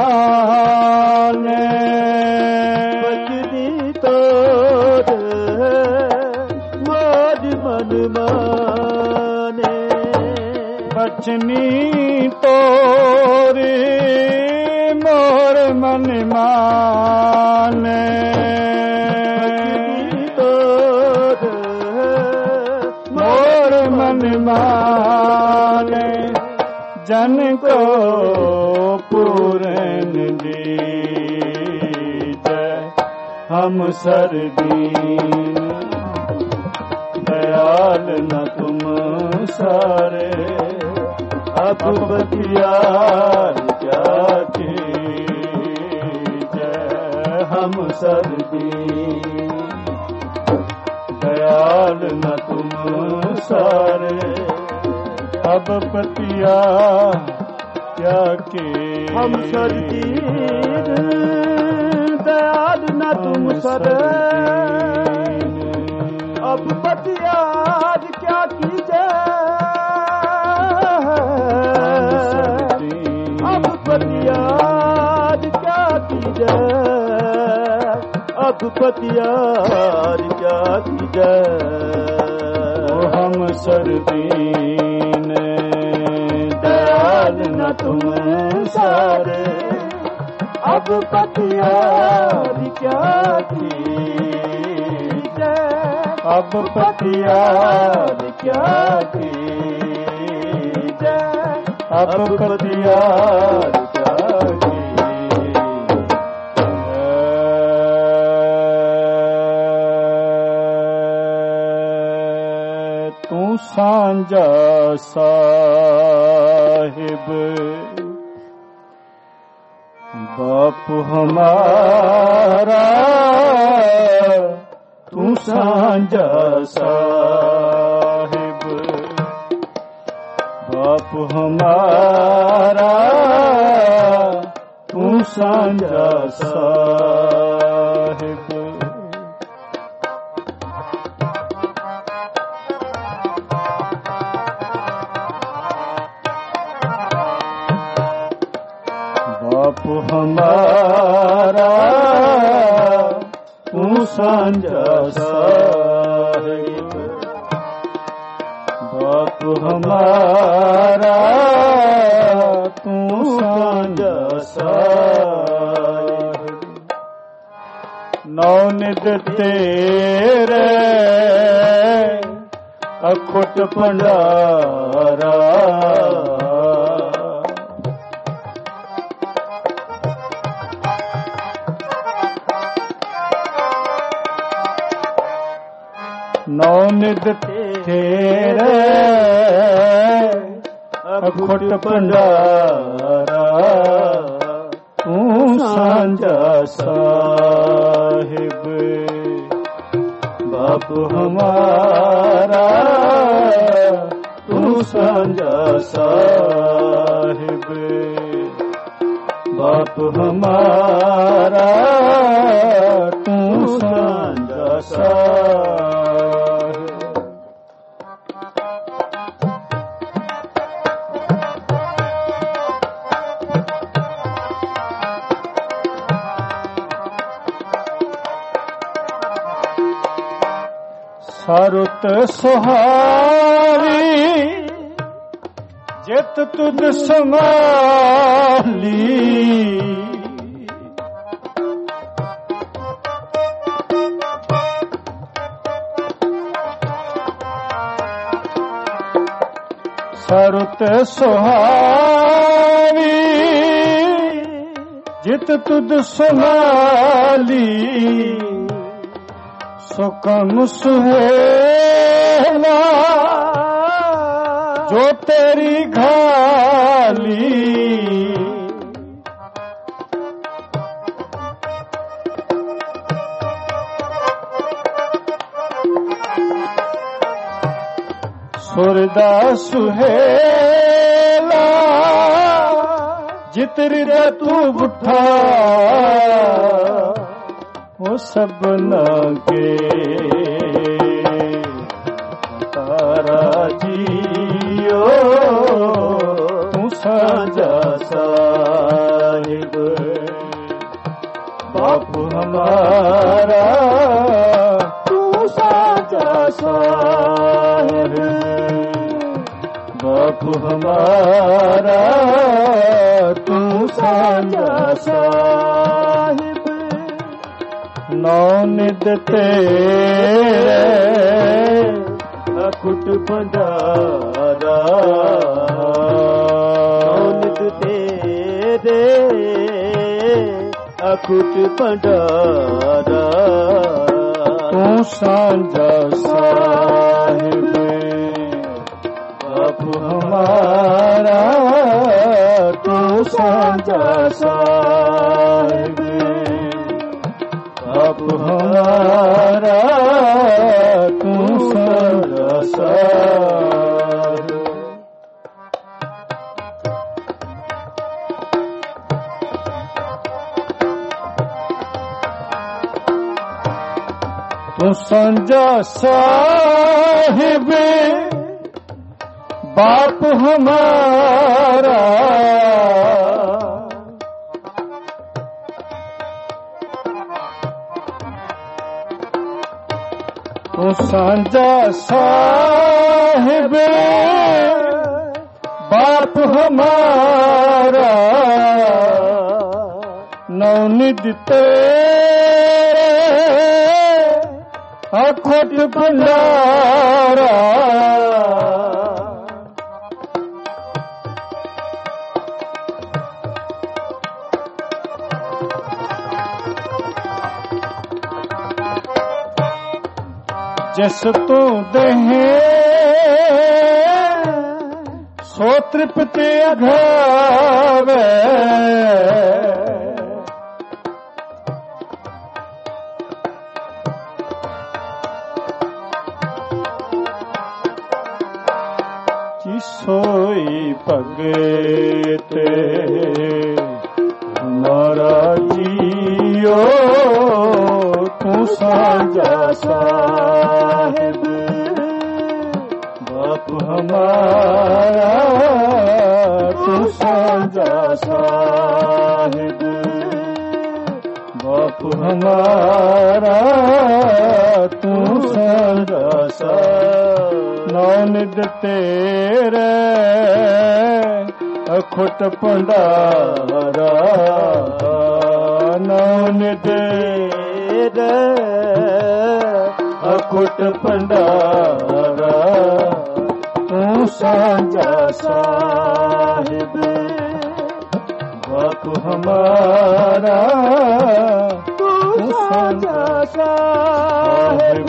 Speaker 1: माने बचनी तोर मोर मन माने बचनी तोरी मोर मन माने माने जन को पूरन दीजिए हम सरदीन दयाल न तुम सारे अब बतिया क्या कीजिए हम सरदीन दयाल न तुम सारे अब पतिया क्या के
Speaker 2: हम सरदीन दयाल न तुम सारे अब पतिया क्या कीजिए अब पतिया क्या कीजिए अब पतिया क्या कीजिए हम सरदीन दयाल न तुम सारे अब पतिया क्या कीजिए अब पतिया क्या कीजिए अब पतिया क्या
Speaker 1: सांझा साहिब बापू हमारा तू सांझा साहिब बापू हमारा तू सांझा साहिब बापू हमारा ਸਾਂਝਾ ਸਾਹਿਬ। ਬਾਪ ਹਮਾਰਾ ਤੂੰ ਸਾਂਝਾ ਸਾਹਿਬ। ਨੌ ਨਿਧ ਤੇਰੇ ਅਖੁੱਟ ਭੰਡਾਰਾ। ਨੌ ਨਿਧ ਤੇਰੇ ਅਖੁੱਟ ਭੰਡਾਰਾ। ਤੂੰ ਸਾਂਝਾ ਸਾਹਿਬ। ਬਾਪ ਹਮਾਰਾ ਤੂੰ ਸਾਂਝਾ ਸਾਹਿਬ। ਬਾਪ ਹਮਾਰਾ ਤੂੰ ਸਾਂਝਾ ਸਾਹਿਬ। ਸਰੁਤ ਸੁਹਾਰੀ ਜਿਤ ਤੁਧ ਸਮਾਲੀ। ਸਰੁਤ ਸੁਹਾਰੀ ਜਿਤ ਤੁਧ ਸਮਾਲੀ। ਸੁਕਮ ਸੁਹੇਲਾ ਜੋ ਤੇਰੀ ਘਾਲੀ। ਸੁਰਦਾ ਸੁਹੇਲਾ ਜਿਤ ਹਿਰਦੈ ਤੂੰ ਬੁੱਠਾ। ਉਹ ਸਭਨਾ ਕੇ ਤਾਰਾ ਜੀਓ ਤੂੰ ਸਾਂਝਾ ਸਾਹਿਬ। ਬਾਪ ਹਮਾਰਾ ਤੂੰ ਸਾਂਝਾ ਸਾਹਿਬ। ਬਾਪ ਹਮਾਰਾ ਤੂੰ ਸਾਂਝਾ ਸਾਹਿਬ। ਨੌ ਨਿਧ ਤੇਰੇ ਅਖੁੱਟ ਭੰਡਾਰਾ। ਨੌ ਨਿਧ ਤੇਰੇ ਅਖੁੱਟ ਭੰਡਾਰਾ। ਤੂੰ ਸਾਂਝਾ ਸਾਹਿਬ। ਬਾਪ ਹਮਾਰਾ ਤੂੰ ਸਾਂਝਾ ਸਾਹਿਬ। ਬਾਪ ਹਮਾਰਾ ਤੂੰ ਸਾਂਝਾ ਸਾਹਿਬ। ਤੂੰ ਸਾਂਝਾ ਸਾਹਿਬ। ਬਾਪ ਹਮਾਰਾ ਤੂੰ ਸਾਂਝਾ ਸਾਹਿਬ। ਬਾਪ ਹਮਾਰਾ ਨੌ ਨਿਧ ਤੇਰੇ ਅਖੁੱਟ ਭੰਡਾਰਾ। ਜਿਸ ਤੂੰ ਦੇਹੇ ਸੋ ਤ੍ਰਿਪਤੀ ਅਘਾਵੇ। ਸੋਈ ਭਗਤ ਹਮਾਰਾ ਜੀਓ ਤੂੰ ਸਾਂਝਾ ਸਾਹਿਬ। ਬਾਪ ਹਮਾਰਾ ਤੂੰ ਸਾਂਝਾ ਸਾਹਿਬ। बाप हमारा तू साझा साहिब। नानक तेरे अखुट भंडारा नानक तेरे अखुट भंडारा तू साझा साहिब। बाप हमारा तू साझा साहिब।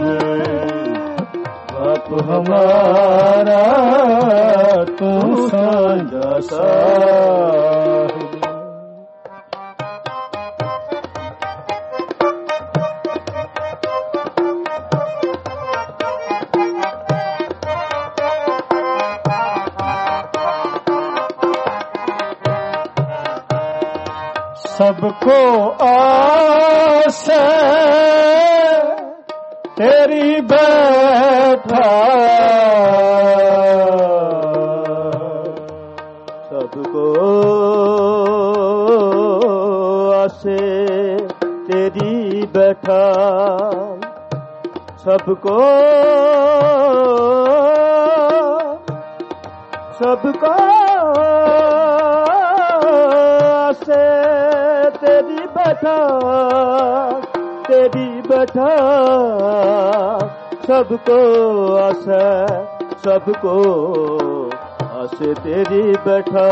Speaker 1: बाप हमारा तू साझा साहिब। सबको आस तेरी बैठा
Speaker 2: सबको आसे तेरी बैठा सबको सबको आसे तेरी बैठा सबको आसे सबको आसे तेरी बैठा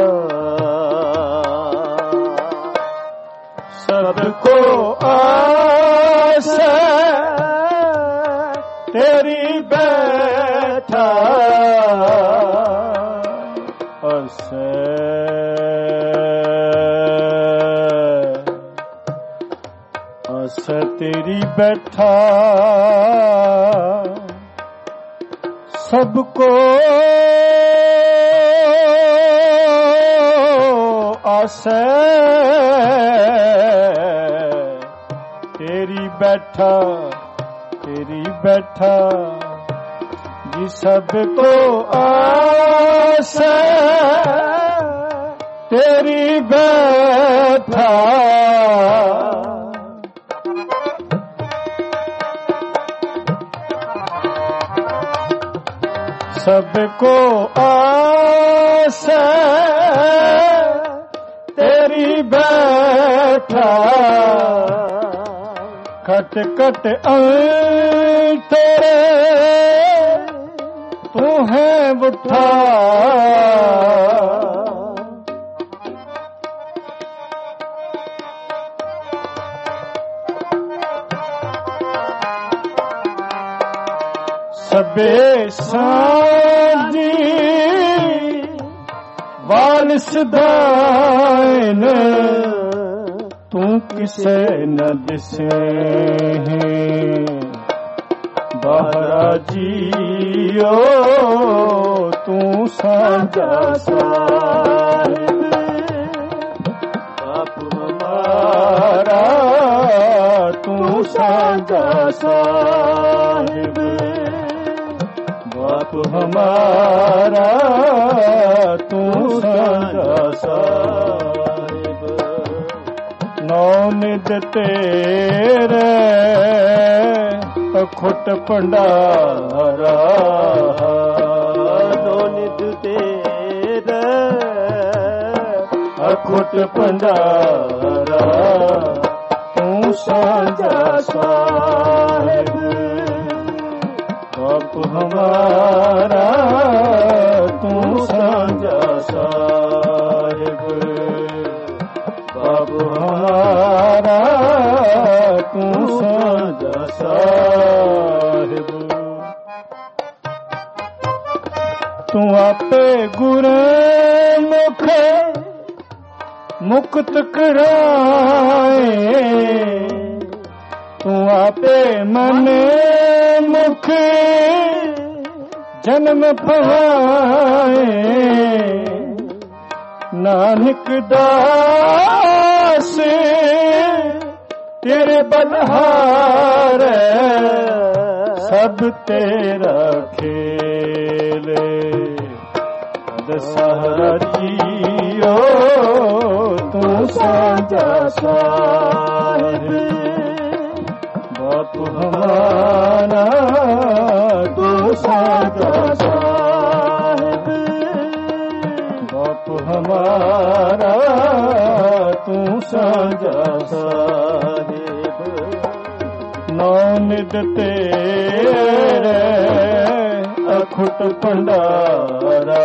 Speaker 1: सबको आसे तेरी बैठा आसे आसे तेरी बैठा सबको आसे तेरी बैठा जी सबको आसे तेरी बैठा सबको आस तेरी बैठा खट खट तेरे तू है बुठा सबे साजी वालिस दाइन तू किसे न दिसे बाहरा जियो तू साझा साहिब बाप हमारा तू साझा साहिब बाप हमारा तू साझा साहिब नौ निध तेरे अखुट भंडारा
Speaker 2: नौ निध तेरे
Speaker 1: अखुट भंडारा तू साझा साहिब बाप हमारा तू साझा साहिब बाप हमारा तू साझा साहिब तू आपे गुरमुख मुक्त कराए तू आपे मन मुख जन्म पवाए नानक दास तेरे बलहार सब तेरा खेले सहारा जियो तू साझा साहिब ਹਮਾਰਾ ਤੂੰ ਸਾਂਝਾ ਸਾਹਿਬ ਬਾਪ ਹਮਾਰਾ ਤੂੰ ਸਾਂਝਾ ਸਾਹਿਬ ਨੌ ਨਿਧ ਤੇਰੇ ਅਖੁੱਟ ਭੰਡਾਰਾ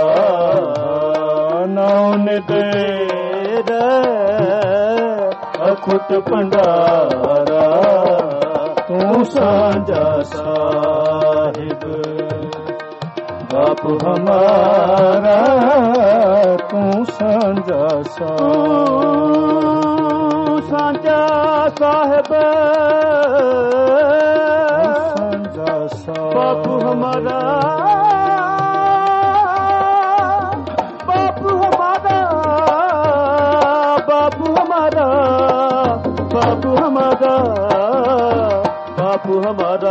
Speaker 1: ਨੌ ਨਿਧ ਤੇਰੇ ਅਖੁੱਟ ਭੰਡਾਰਾ ਤੂੰ ਸਾਂਝਾ ਸਾਹਿਬ ਬਾਪ ਹਮਾਰਾ ਤੂੰ ਸਾਂਝਾ ਸਾਹਿਬ
Speaker 2: ਸਾਂਝਾ ਸਾਹਿਬ
Speaker 1: ਸਾਂਝਾ ਸਾਹਿਬ
Speaker 2: ਬਾਪੂ ਹਮਾਰਾ ਬਾਪੂ ਹਮਾਰਾ ਬਾਪੂ ਹਮਾਰਾ ਬਾਪੂ ਹਮਾਰਾ ਬਾਪੂ ਹਮਾਰਾ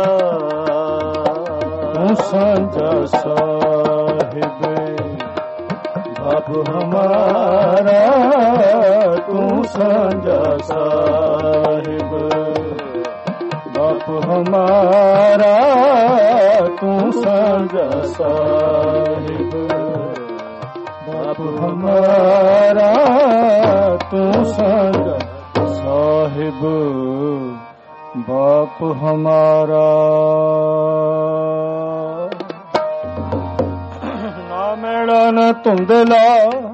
Speaker 1: ਤੂੰ ਸਾਂਝਾ ਸਾਹਿਬ ਬਾਪ ਹਮਾਰਾ ਤੂੰ ਸਾਂਝਾ ਸਾਹਿਬ ਬਾਪ ਹਮਾਰਾ ਤੂੰ ਸਾਂਝਾ ਸਾਹਿਬ ਬਾਪ ਹਮਾਰਾ ਤੂੰ ਸਾਂਝਾ ਸਾਹਿਬ ਬਾਪ ਹਮਾਰਾ ਨਾ ਮੇੜਾ ਨਾ ਧੁੰਦਲਾ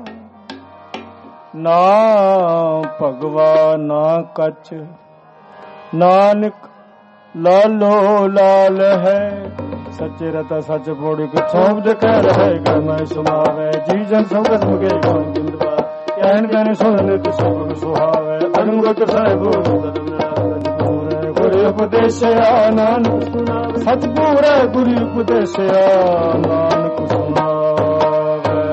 Speaker 1: ਨਾ ਭਗਵਾ ਨਾ ਕੱਚ ਨਾਨਕ ਲਾਲੋ ਲਾਲ ਹੈ ਸੱਚੇ ਰਤਾ ਸੱਚ ਪੋੜੀ ਕਿ ਸੋਭ ਜ ਕਹਿ ਰਹੇਗਾ ਮੈਂ ਸੁਣਾਵੇ ਜੀ ਜਨ ਸਭ ਕਸਮ ਕੇ ਗਾਨ ਗਿੰਦਵਾ ਕਹਿਣ ਕਹਿਣ ਸੁਣਨੇ ਤੇ ਸਭ ਸੁਹਾਵੇ ਅਨੁਗਤ ਸਾਹਿਬ ਗੁਰੂ ਉਪਦੇਸਿਆ ਨਾਨਕ ਸੁਣਾਵੇ ਸੱਚ ਪੂਰਾ ਗੁਰੂ ਉਪਦੇਸਿਆ ਨਾਨਕ ਸੁਣਾਵੇ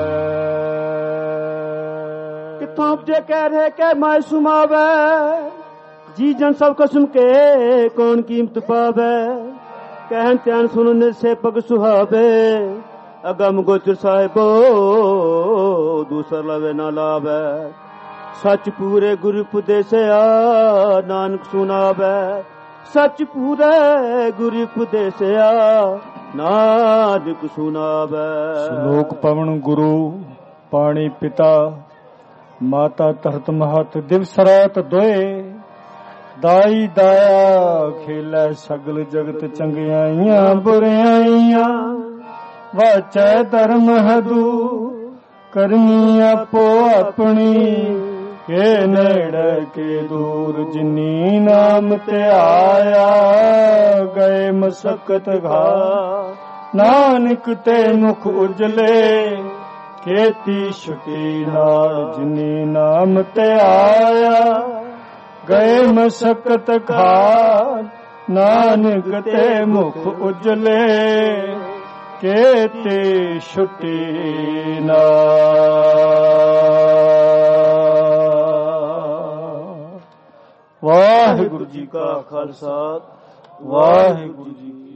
Speaker 2: ਕਿਥੋਂ ਜੇ ਕਹਿ ਰਹੇ ਕਿ ਮੈਂ ਸੁਣਾਵੇ ਜੀ ਜਨ ਸਭ ਕਸਮ ਕੇ ਕੌਣ ਕੀਮਤ ਪਾਵੇ ਕਹਿਣ ਧਿਆਨ ਸੁਣਨ ਸੇ ਪਗ ਸੁਹਾਵੇ ਅਗਮ ਗੋਚਰ ਸਾਹਿਬੋ ਦੂਸਰ ਲਵੇ ਨਾ ਲਾਵੇ ਸੱਚ ਪੂਰੇ ਗੁਰੂ ਉਪਦੇਸਿਆ ਨਾਨਕ ਸੁਣਾਵੇ ਸੱਚ ਪੂਰੇ ਗੁਰੂ ਉਪਦੇਸਿਆ ਨਾਨਕ ਸੁਣਾਵੇ
Speaker 1: ਸ਼ਲੋਕ ਪਵਨ ਗੁਰੂ ਪਾਣੀ ਪਿਤਾ ਮਾਤਾ ਧਰਤ ਮਹਤ ਦਿਵਸ ਰਾਤ ਦੋਏ ਦਾਈ ਦਾਇਆ ਖੇਲੇ ਸਗਲ ਜਗਤ ਚੰਗਿਆਈਆਂ ਬੁਰਿਆਈਆਂ ਵਾਚੈ ਧਰਮ ਹਦੂ ਕਰਨੀ ਆਪੋ ਆਪਣੀ ਕੇ ਨੇੜੇ ਕੇ ਦੂਰ ਜਿਨੀ ਨਾਮ ਤੇ ਆਇਆ ਗਏ ਮਸਕਤ ਘਾ ਨਾਨਕ ਤੇ ਮੁਖ ਉਜਲੇ ਖੇਤੀ ਛੁਟੀ ਨਾਲ ਜਿਨੀ ਨਾਮ ਤੇ ਆਇਆ ਗਏ ਮਸਕਤ ਖਾ ਨਾਨਕ ਤੇ ਮੁਖ ਉਜਲੇ ਕੇਤੀ ਛੁਟੀ ਨਾ ਵਾਹਿਗੁਰੂ ਜੀ ਕਾ ਖਾਲਸਾ ਵਾਹਿਗੁਰੂ ਜੀ